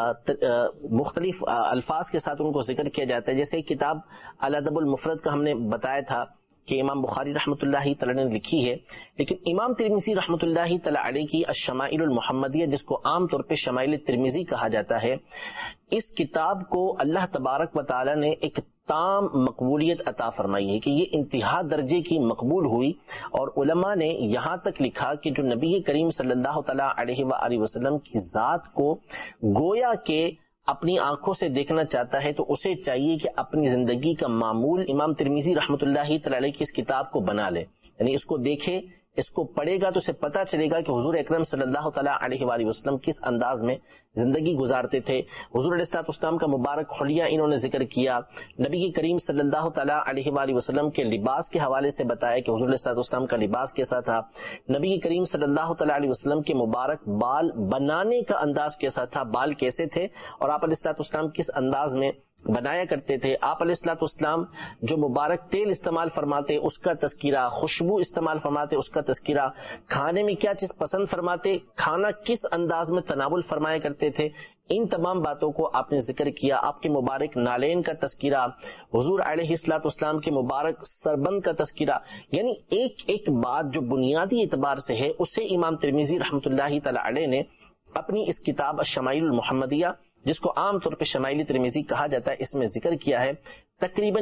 مختلف الفاظ کے ساتھ ان کو ذکر کیا جاتا ہے۔ جیسے کتاب الادب المفرد کا ہم نے بتایا تھا کہ امام بخاری رحمۃ اللہ تعالی نے لکھی ہے، لیکن امام ترمذی رحمۃ اللہ تعالی علیہ کی الشمائل المحمدیہ، جس کو عام طور پہ شمائل ترمذی کہا جاتا ہے، اس کتاب کو اللہ تبارک و تعالی نے ایک تام مقبولیت عطا فرمائی ہے کہ یہ انتہا درجے کی مقبول ہوئی، اور علماء نے یہاں تک لکھا کہ جو نبی کریم صلی اللہ تعالی علیہ وآلہ وسلم کی ذات کو گویا کہ اپنی آنکھوں سے دیکھنا چاہتا ہے تو اسے چاہیے کہ اپنی زندگی کا معمول امام ترمذی رحمۃ اللہ تعالی علیہ کی اس کتاب کو بنا لے، یعنی اس کو دیکھے، اس کو پڑھے گا تو اسے پتہ چلے گا کہ حضور اکرم صلی اللہ تعالی علیہ وآلہ وسلم کس انداز میں زندگی گزارتے تھے۔ حضور علیہ الصلوۃ والسلام کا مبارک حلیہ انہوں نے ذکر کیا، نبی کریم صلی اللہ تعالی علیہ وآلہ وسلم کے لباس کے حوالے سے بتایا کہ حضور علیہ الصلوۃ والسلام کا لباس کیسا تھا، نبی کریم صلی اللہ تعالی علیہ وسلم کے مبارک بال بنانے کا انداز کیسا تھا، بال کیسے تھے، اور آپ علیہ الصلوۃ والسلام کس انداز میں بنایا کرتے تھے، آپ علیہ الصلوۃ والسلام جو مبارک تیل استعمال فرماتے اس کا تذکرہ، خوشبو استعمال فرماتے اس کا تذکرہ، کھانے میں کیا چیز پسند فرماتے، کھانا کس انداز میں تناول فرمایا کرتے تھے، ان تمام باتوں کو آپ نے ذکر کیا۔ آپ کے مبارک نالین کا تذکرہ، حضور علیہ الصلوۃ والسلام کے مبارک سربند کا تذکرہ، یعنی ایک ایک بات جو بنیادی اعتبار سے ہے اسے امام ترمذی رحمۃ اللہ تعالی علیہ نے اپنی اس کتاب الشمائل المحمدیہ، جس کو عام طور پہ شمائل ترمذی کہا جاتا ہے، اس میں ذکر کیا ہے۔ تقریباً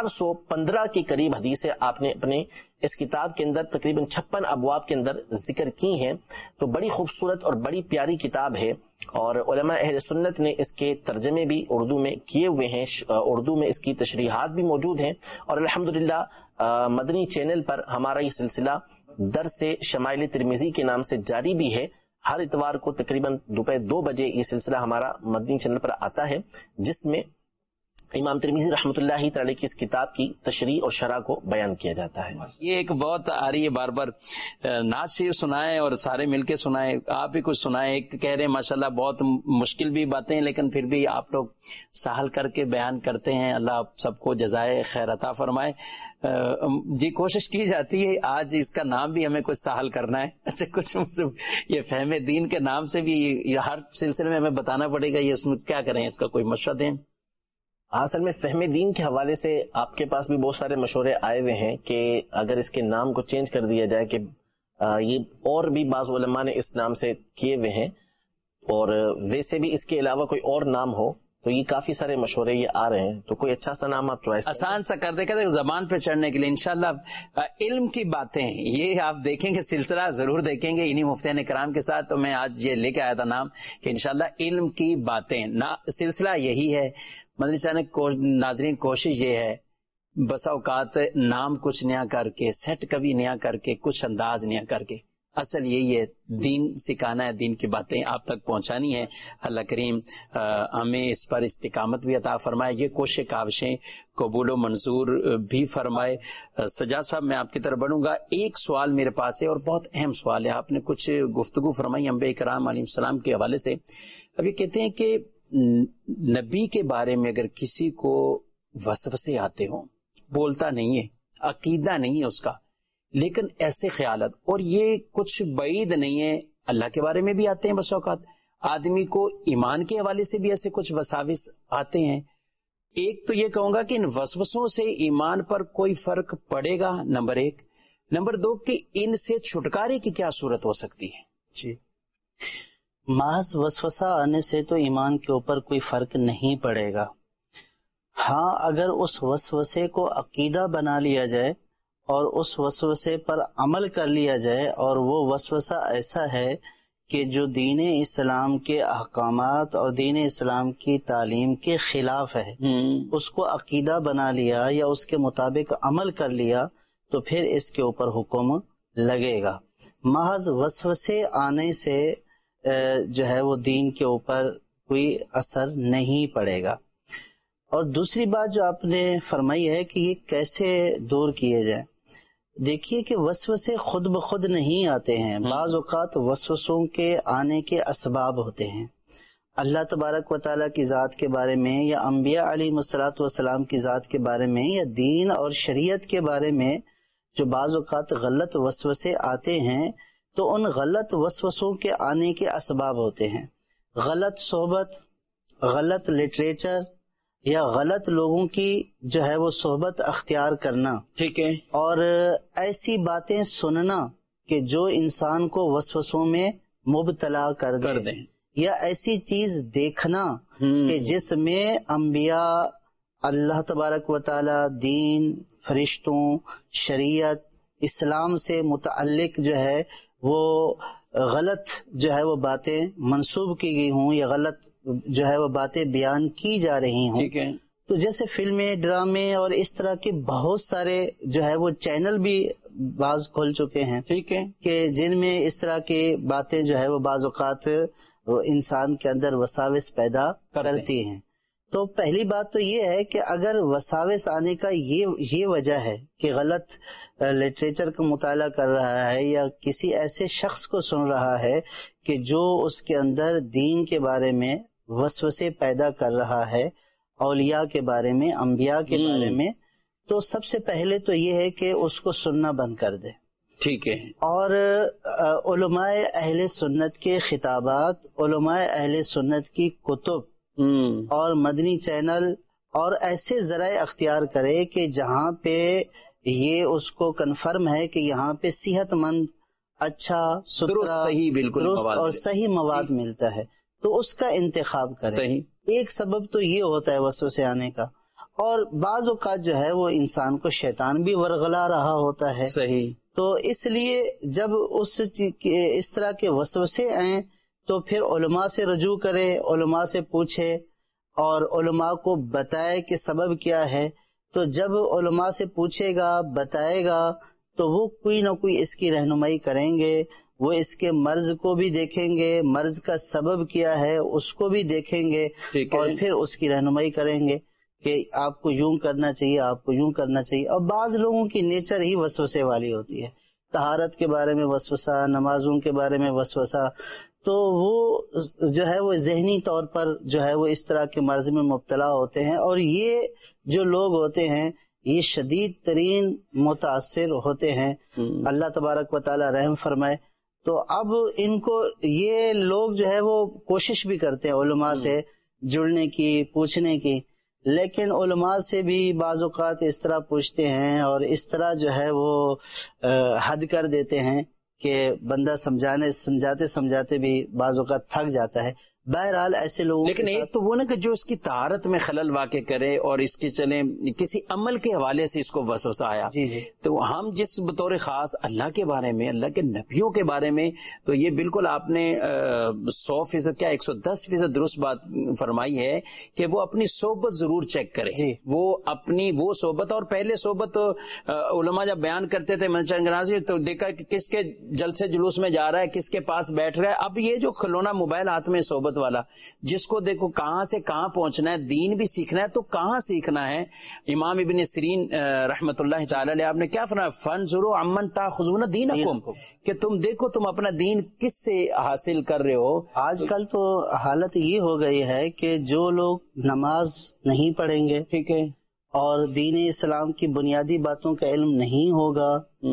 415 کے قریب حدیثیں آپ نے اپنے اس کتاب کے اندر تقریباً 56 ابواب کے اندر ذکر کی ہیں، تو بڑی خوبصورت اور بڑی پیاری کتاب ہے، اور علماء اہل سنت نے اس کے ترجمے بھی اردو میں کیے ہوئے ہیں، اردو میں اس کی تشریحات بھی موجود ہیں، اور الحمدللہ مدنی چینل پر ہمارا یہ سلسلہ درس شمائل ترمذی کے نام سے جاری بھی ہے۔ ہر اتوار کو تقریباً دوپہر 2 بجے یہ سلسلہ ہمارا مدنی چینل پر آتا ہے، جس میں امام ترمذی رحمۃ اللہ تعالی کی اس کتاب کی تشریح اور شرح کو بیان کیا جاتا ہے۔ یہ ایک بہت آ رہی ہے بار بار، نعت شریف سنائیں اور سارے مل کے سنائیں، آپ بھی کچھ سنائیں۔ ایک کہہ رہے ہیں ماشاءاللہ بہت مشکل بھی باتیں ہیں لیکن پھر بھی آپ لوگ سہل کر کے بیان کرتے ہیں، اللہ آپ سب کو جزائے خیر عطا فرمائے۔ جی کوشش کی جاتی ہے، آج اس کا نام بھی ہمیں کچھ سہل کرنا ہے، اچھا کچھ یہ فہم دین کے نام سے بھی یہ ہر سلسلے میں ہمیں بتانا پڑے گا، یہ اس میں کیا کریں، اس کا کوئی مشورہ دیں؟ اصل میں فہم دین کے حوالے سے آپ کے پاس بھی بہت سارے مشورے آئے ہوئے ہیں کہ اگر اس کے نام کو چینج کر دیا جائے، کہ یہ اور بھی بعض علماء نے اس نام سے کیے ہوئے ہیں، اور ویسے بھی اس کے علاوہ کوئی اور نام ہو تو یہ کافی سارے مشورے یہ آ رہے ہیں، تو کوئی اچھا سا نام آپ چوائس آسان سا کرتے کرتے زبان پہ چڑھنے کے لیے انشاءاللہ علم کی باتیں یہ آپ دیکھیں گے، سلسلہ ضرور دیکھیں گے انہی مفتیان کرام کے ساتھ. تو میں آج یہ لے کے آیا تھا نام کہ انشاءاللہ علم کی باتیں، سلسلہ یہی ہے. مدنی چینل ناظرین کوشش یہ ہے بسا اوقات نام کچھ نیا کر کے، سیٹ کبھی نیا کر کے، کچھ انداز نیا کر کے، اصل یہی ہے دین سکھانا ہے، دین کی باتیں آپ تک پہنچانی ہے. اللہ کریم ہمیں اس پر استقامت بھی عطا فرمائے، یہ کوشش کاوشیں قبول و منظور بھی فرمائے. سجاد صاحب میں آپ کی طرف بڑھوں گا. ایک سوال میرے پاس ہے اور بہت اہم سوال ہے. آپ نے کچھ گفتگو فرمائی انبیاء کرام علیہ السلام کے حوالے سے. اب یہ کہتے ہیں کہ نبی کے بارے میں اگر کسی کو وسوسے آتے ہوں، بولتا نہیں ہے، عقیدہ نہیں ہے اس کا، لیکن ایسے خیالات، اور یہ کچھ بعید نہیں ہے، اللہ کے بارے میں بھی آتے ہیں بس اوقات، آدمی کو ایمان کے حوالے سے بھی ایسے کچھ وساوس آتے ہیں. ایک تو یہ کہوں گا کہ ان وسوسوں سے ایمان پر کوئی فرق پڑے گا، نمبر ایک. نمبر دو کہ ان سے چھٹکارے کی کیا صورت ہو سکتی ہے؟ جی، محض وسوسہ آنے سے تو ایمان کے اوپر کوئی فرق نہیں پڑے گا. ہاں، اگر اس وسوسے کو عقیدہ بنا لیا جائے اور اس وسوسے پر عمل کر لیا جائے، اور وہ وسوسہ ایسا ہے کہ جو دین اسلام کے احکامات اور دین اسلام کی تعلیم کے خلاف ہے، اس کو عقیدہ بنا لیا یا اس کے مطابق عمل کر لیا تو پھر اس کے اوپر حکم لگے گا. محض وسوسے آنے سے جو ہے وہ دین کے اوپر کوئی اثر نہیں پڑے گا. اور دوسری بات جو آپ نے فرمائی ہے کہ یہ کیسے دور کیے جائیں، دیکھیے کہ وسوسے خود بخود نہیں آتے ہیں. بعض اوقات وسوسوں کے آنے کے اسباب ہوتے ہیں. اللہ تبارک و تعالیٰ کی ذات کے بارے میں یا انبیاء علیہ الصلوۃ والسلام کی ذات کے بارے میں یا دین اور شریعت کے بارے میں جو بعض اوقات غلط وسوسے آتے ہیں، تو ان غلط وسوسوں کے آنے کے اسباب ہوتے ہیں. غلط صحبت، غلط لٹریچر یا غلط لوگوں کی جو ہے وہ صحبت اختیار کرنا، ٹھیک ہے، اور ایسی باتیں سننا کہ جو انسان کو وسوسوں میں مبتلا کر دیں، یا ایسی چیز دیکھنا کہ جس میں انبیاء، اللہ تبارک و تعالی، دین، فرشتوں، شریعت، اسلام سے متعلق جو ہے وہ غلط جو ہے وہ باتیں منسوب کی گئی ہوں یا غلط جو ہے وہ باتیں بیان کی جا رہی ہوں. ٹھیک ہے. تو جیسے فلمیں، ڈرامے اور اس طرح کے بہت سارے جو ہے وہ چینل بھی بعض کھل چکے ہیں، ٹھیک ہے، کہ جن میں اس طرح کی باتیں جو ہے وہ بعض اوقات انسان کے اندر وساوس پیدا کرتی ہیں. تو پہلی بات تو یہ ہے کہ اگر وساوس آنے کا یہ وجہ ہے کہ غلط لٹریچر کا مطالعہ کر رہا ہے یا کسی ایسے شخص کو سن رہا ہے کہ جو اس کے اندر دین کے بارے میں وسوسے پیدا کر رہا ہے، اولیاء کے بارے میں، انبیاء کے بارے میں، تو سب سے پہلے تو یہ ہے کہ اس کو سننا بند کر دے. ٹھیک ہے. اور علماء اہل سنت کے خطابات، علماء اہل سنت کی کتب اور مدنی چینل اور ایسے ذرائع اختیار کرے کہ جہاں پہ یہ اس کو کنفرم ہے کہ یہاں پہ صحت مند، اچھا، ستھرا، درست اور صحیح مواد ملتا ہے، تو اس کا انتخاب کرے. صحیح. ایک سبب تو یہ ہوتا ہے وسوسے آنے کا. اور بعض اوقات جو ہے وہ انسان کو شیطان بھی ورغلا رہا ہوتا ہے. صحیح. تو اس لیے جب اس طرح کے وسوسے آئیں تو پھر علماء سے رجوع کرے، علماء سے پوچھے اور علماء کو بتائے کہ سبب کیا ہے. تو جب علماء سے پوچھے گا، بتائے گا، تو وہ کوئی نہ کوئی اس کی رہنمائی کریں گے. وہ اس کے مرض کو بھی دیکھیں گے، مرض کا سبب کیا ہے اس کو بھی دیکھیں گے، اور پھر اس کی رہنمائی کریں گے کہ آپ کو یوں کرنا چاہیے، آپ کو یوں کرنا چاہیے. اور بعض لوگوں کی نیچر ہی وسوسے والی ہوتی ہے. طہارت کے بارے میں وسوسہ، نمازوں کے بارے میں وسوسہ، تو وہ جو ہے وہ ذہنی طور پر جو ہے وہ اس طرح کے مرض میں مبتلا ہوتے ہیں. اور یہ جو لوگ ہوتے ہیں یہ شدید ترین متاثر ہوتے ہیں. اللہ تبارک و تعالی رحم فرمائے. تو اب ان کو یہ لوگ جو ہے وہ کوشش بھی کرتے ہیں علماء سے جڑنے کی، پوچھنے کی، لیکن علماء سے بھی بعض اوقات اس طرح پوچھتے ہیں اور اس طرح جو ہے وہ حد کر دیتے ہیں کہ بندہ سمجھاتے سمجھاتے بھی بعض اوقات تھک جاتا ہے. بہرحال ایسے لوگوں لیکن ایک تو وہ نا کہ جو اس کی طہارت میں خلل واقع کرے اور اس کی چلیں کسی عمل کے حوالے سے اس کو وسوسہ آیا. جی تو ہم جس بطور خاص اللہ کے بارے میں، اللہ کے نبیوں کے بارے میں، تو یہ بالکل آپ نے 100% کیا 110% درست بات فرمائی ہے کہ وہ اپنی صحبت ضرور چیک کرے. وہ اپنی وہ صحبت، اور پہلے صحبت علماء جب بیان کرتے تھے منچنگنازی تو دیکھا کہ کس کے جلسے جلوس میں جا رہا ہے، کس کے پاس بیٹھ رہا ہے. اب یہ جو کھلونا موبائل ہاتھ میں صحبت والا، جس کو دیکھو کہاں سے کہاں پہنچنا ہے، دین بھی سیکھنا ہے تو کہاں سیکھنا ہے. امام ابن سیرین رحمت اللہ تعالی علیہ آپ نے کیا فرمایا، فانظروا عمن تاخذون دینکم، کہ تم دیکھو تم اپنا دین کس سے حاصل کر رہے ہو. آج کل تو حالت یہ ہو گئی ہے کہ جو لوگ نماز نہیں پڑھیں گے، ٹھیک ہے، اور دین اسلام کی بنیادی باتوں کا علم نہیں ہوگا،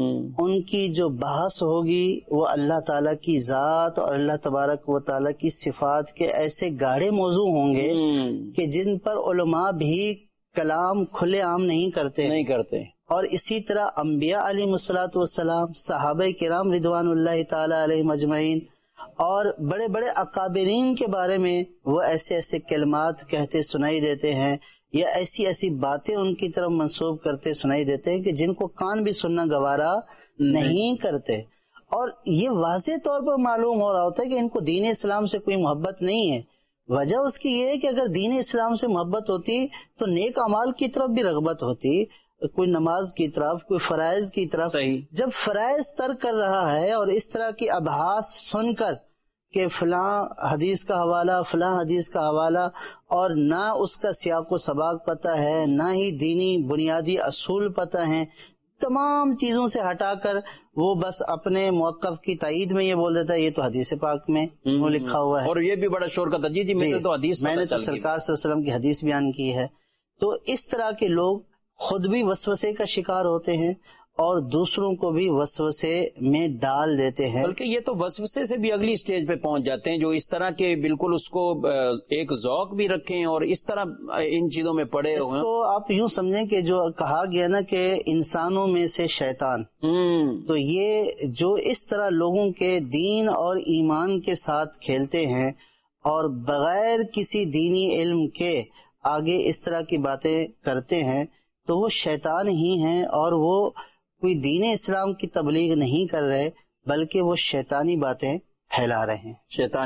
ان کی جو بحث ہوگی وہ اللہ تعالیٰ کی ذات اور اللہ تبارک و تعالیٰ کی صفات کے ایسے گاڑے موضوع ہوں گے کہ جن پر علماء بھی کلام کھلے عام نہیں کرتے. اور اسی طرح انبیاء علیہ الصلوۃ والسلام، صحابہ کرام رضوان اللہ تعالی علیہم اجمعین اور بڑے بڑے اکابرین کے بارے میں وہ ایسے ایسے کلمات کہتے سنائی دیتے ہیں، یا ایسی ایسی باتیں ان کی طرف منسوب کرتے سنائی دیتے ہیں کہ جن کو کان بھی سننا گوارا نہیں کرتے. اور یہ واضح طور پر معلوم ہو رہا ہوتا ہے کہ ان کو دین اسلام سے کوئی محبت نہیں ہے. وجہ اس کی یہ ہے کہ اگر دین اسلام سے محبت ہوتی تو نیک اعمال کی طرف بھی رغبت ہوتی، کوئی نماز کی طرف، کوئی فرائض کی طرف. جب فرائض ترک کر رہا ہے اور اس طرح کی ابحاث سن کر کہ فلاں حدیث کا حوالہ، فلاں حدیث کا حوالہ، اور نہ اس کا سیاق و سباق پتہ ہے، نہ ہی دینی بنیادی اصول پتہ ہیں، تمام چیزوں سے ہٹا کر وہ بس اپنے موقف کی تائید میں یہ بول دیتا ہے یہ تو حدیث پاک میں وہ لکھا ہوا ہے. اور یہ بھی بڑا شور کرتا جی میں نے تو حدیث، میں نے تو سرکار صلی اللہ علیہ وسلم کی حدیث بیان کی ہے. تو اس طرح کے لوگ خود بھی وسوسے کا شکار ہوتے ہیں اور دوسروں کو بھی وسوسے میں ڈال دیتے ہیں. بلکہ یہ تو وسوسے سے بھی اگلی سٹیج پہ پہنچ جاتے ہیں، جو اس طرح کے بالکل اس کو ایک ذوق بھی رکھیں اور اس طرح ان چیزوں میں پڑے ہوئے. اس کو آپ یوں سمجھیں کہ جو کہا گیا نا کہ انسانوں میں سے شیطان، تو یہ جو اس طرح لوگوں کے دین اور ایمان کے ساتھ کھیلتے ہیں اور بغیر کسی دینی علم کے آگے اس طرح کی باتیں کرتے ہیں تو وہ شیطان ہی ہیں، اور وہ کوئی دین اسلام کی تبلیغ نہیں کر رہے بلکہ وہ شیطانی باتیں پھیلا رہے ہیں.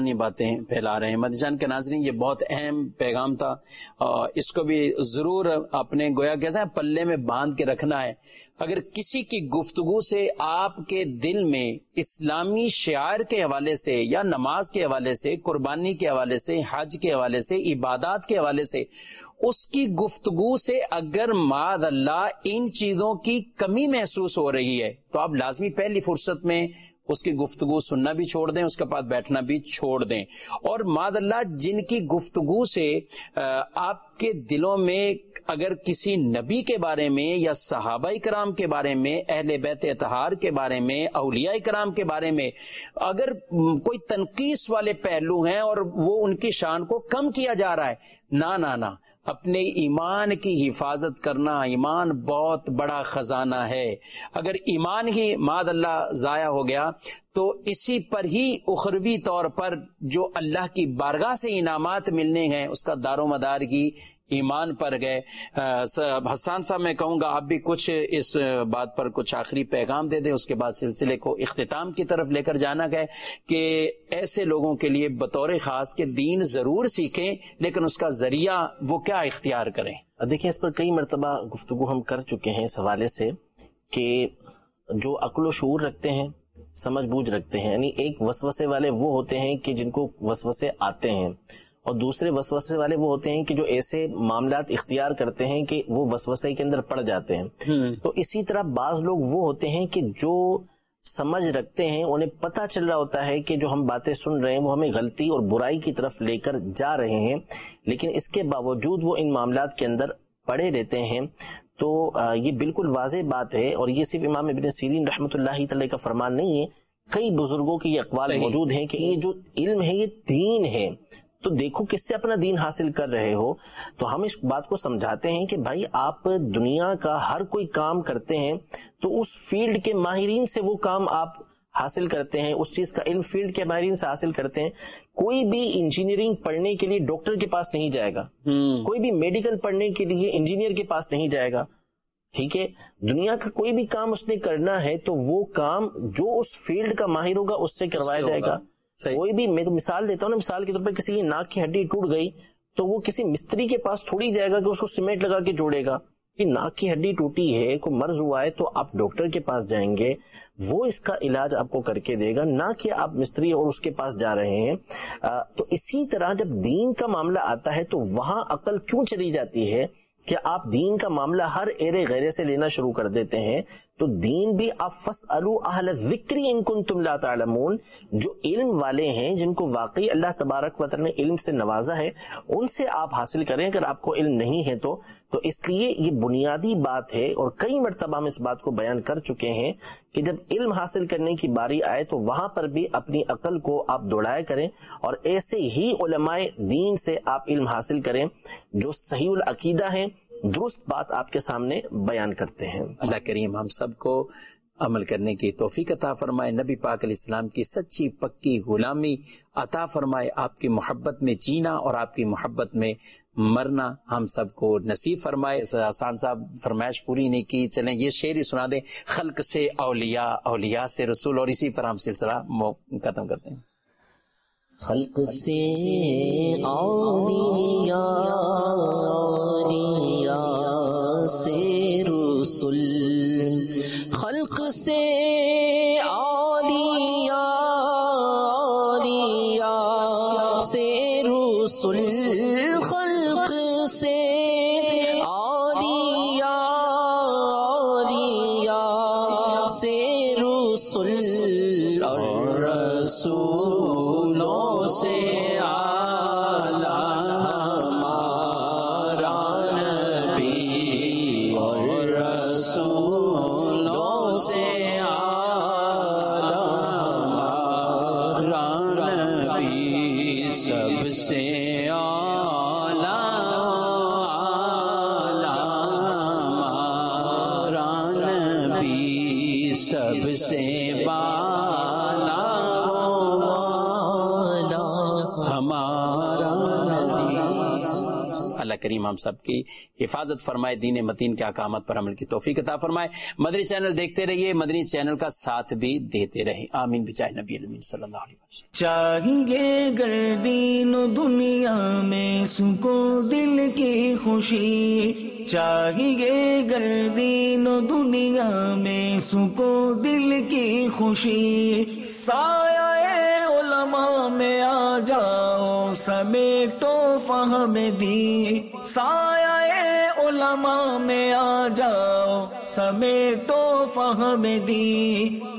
مدنی جان کے ناظرین، یہ بہت اہم پیغام تھا، اس کو بھی ضرور اپنے گویا کہتے ہیں پلے میں باندھ کے رکھنا ہے. اگر کسی کی گفتگو سے آپ کے دل میں اسلامی شعائر کے حوالے سے یا نماز کے حوالے سے، قربانی کے حوالے سے، حج کے حوالے سے، عبادات کے حوالے سے، اس کی گفتگو سے اگر معاذ اللہ ان چیزوں کی کمی محسوس ہو رہی ہے تو آپ لازمی پہلی فرصت میں اس کی گفتگو سننا بھی چھوڑ دیں، اس کے پاس بیٹھنا بھی چھوڑ دیں. اور معاذ اللہ جن کی گفتگو سے آپ کے دلوں میں اگر کسی نبی کے بارے میں یا صحابہ کرام کے بارے میں، اہل بیت اطہار کے بارے میں، اولیاء کرام کے بارے میں اگر کوئی تنقیص والے پہلو ہیں اور وہ ان کی شان کو کم کیا جا رہا ہے، نہ اپنے ایمان کی حفاظت کرنا، ایمان بہت بڑا خزانہ ہے. اگر ایمان ہی معاذ اللہ ضائع ہو گیا تو اسی پر ہی اخروی طور پر جو اللہ کی بارگاہ سے انعامات ملنے ہیں اس کا دار و مدار ہی ایمان پر گئے. حسان صاحب میں کہوں گا آپ بھی کچھ اس بات پر کچھ آخری پیغام دے دیں، اس کے بعد سلسلے کو اختتام کی طرف لے کر جانا گئے کہ ایسے لوگوں کے لیے بطور خاص کہ دین ضرور سیکھیں لیکن اس کا ذریعہ وہ کیا اختیار کریں. دیکھیں اس پر کئی مرتبہ گفتگو ہم کر چکے ہیں اس حوالے سے کہ جو عقل و شعور رکھتے ہیں، سمجھ بوجھ رکھتے ہیں، یعنی ایک وسوسے والے وہ ہوتے ہیں کہ جن کو وسوسے آتے ہیں، اور دوسرے وسوسے والے وہ ہوتے ہیں کہ جو ایسے معاملات اختیار کرتے ہیں کہ وہ وسوسے کے اندر پڑ جاتے ہیں. تو اسی طرح بعض لوگ وہ ہوتے ہیں کہ جو سمجھ رکھتے ہیں، انہیں پتہ چل رہا ہوتا ہے کہ جو ہم باتیں سن رہے ہیں وہ ہمیں غلطی اور برائی کی طرف لے کر جا رہے ہیں، لیکن اس کے باوجود وہ ان معاملات کے اندر پڑے رہتے ہیں. تو یہ بالکل واضح بات ہے، اور یہ صرف امام ابن سیرین رحمۃ اللہ تعالی کا فرمان نہیں ہے، کئی بزرگوں کی یہ اقوال موجود ہیں کہ یہ جو علم ہے یہ دین ہے. تو دیکھو کس سے اپنا دین حاصل کر رہے ہو. تو ہم اس بات کو سمجھاتے ہیں کہ بھائی آپ دنیا کا ہر کوئی کام کرتے ہیں تو اس فیلڈ کے ماہرین سے وہ کام آپ حاصل کرتے ہیں، اس چیز کا علم فیلڈ کے ماہرین سے حاصل کرتے ہیں. کوئی بھی انجینئرنگ پڑھنے کے لیے ڈاکٹر کے پاس نہیں جائے گا، کوئی بھی میڈیکل پڑھنے کے لیے انجینئر کے پاس نہیں جائے گا. ٹھیک ہے، دنیا کا کوئی بھی کام اس نے کرنا ہے تو وہ کام جو اس فیلڈ کا ماہر ہوگا اس سے کروایا جائے گا. کوئی بھی، میں تو مثال دیتا ہوں نا، مثال کے طور پر کسی کی ناک کی ہڈی ٹوٹ گئی تو وہ کسی مستری کے پاس تھوڑی جائے گا کہ اس کو سیمنٹ لگا کے جوڑے گا. کہ ناک کی ہڈی ٹوٹی ہے، کوئی مرض ہوا ہے تو آپ ڈاکٹر کے پاس جائیں گے، وہ اس کا علاج آپ کو کر کے دے گا، نہ کہ آپ مستری اور اس کے پاس جا رہے ہیں. تو اسی طرح جب دین کا معاملہ آتا ہے تو وہاں عقل کیوں چلی جاتی ہے کہ آپ دین کا معاملہ ہر ایرے غیرے سے لینا شروع کر دیتے ہیں. تو دین بھی آپ فاسألوا اہل الذکر ان کنتم لا تعلمون، جو علم والے ہیں، جن کو واقعی اللہ تبارک و تعالی نے علم سے نوازا ہے، ان سے آپ حاصل کریں اگر آپ کو علم نہیں ہے تو. تو اس لیے یہ بنیادی بات ہے، اور کئی مرتبہ ہم اس بات کو بیان کر چکے ہیں کہ جب علم حاصل کرنے کی باری آئے تو وہاں پر بھی اپنی عقل کو آپ دوڑائے کریں، اور ایسے ہی علماء دین سے آپ علم حاصل کریں جو صحیح العقیدہ ہیں، درست بات آپ کے سامنے بیان کرتے ہیں. اللہ کریم ہم سب کو عمل کرنے کی توفیق عطا فرمائے، نبی پاک علیہ السلام کی سچی پکی غلامی عطا فرمائے، آپ کی محبت میں جینا اور آپ کی محبت میں مرنا ہم سب کو نصیب فرمائے. آسان صاحب فرمائش پوری نہیں کی، چلیں یہ شعر ہی سنا دیں، خلق سے اولیاء، اولیاء سے رسول، اور اسی پر ہم سلسلہ ختم کرتے ہیں. خلق سے اولیاء، اولیاء سے رسول، خلق سے اولیاء، اولیاء سے رسول، خلق سے اولیاء، اولیاء سے رسول، اور رسولوں سے اعلیٰ ہمارا نبی، اور رسولوں سے اعلیٰ ہمارا نبی، سب سے اعلیٰ ہمارا نبی، سب سے اللہ کریم ہم سب کی حفاظت فرمائے، دین متین کے احکامات پر عمل کی توفیق عطا فرمائے. مدنی چینل دیکھتے رہیے، مدنی چینل کا ساتھ بھی دیتے رہیں. آمین بجاہ نبی الامین صلی اللہ علیہ وسلم. چاہیے گر دین و دنیا میں سکون دل کی خوشی، چاہیے گر دین و دنیا میں سکون دل کی خوشی، سایہ علماء میں آ جاؤ سمیٹو فہم دی، سایہ علماء میں آ جاؤ سمیٹو فہم دی،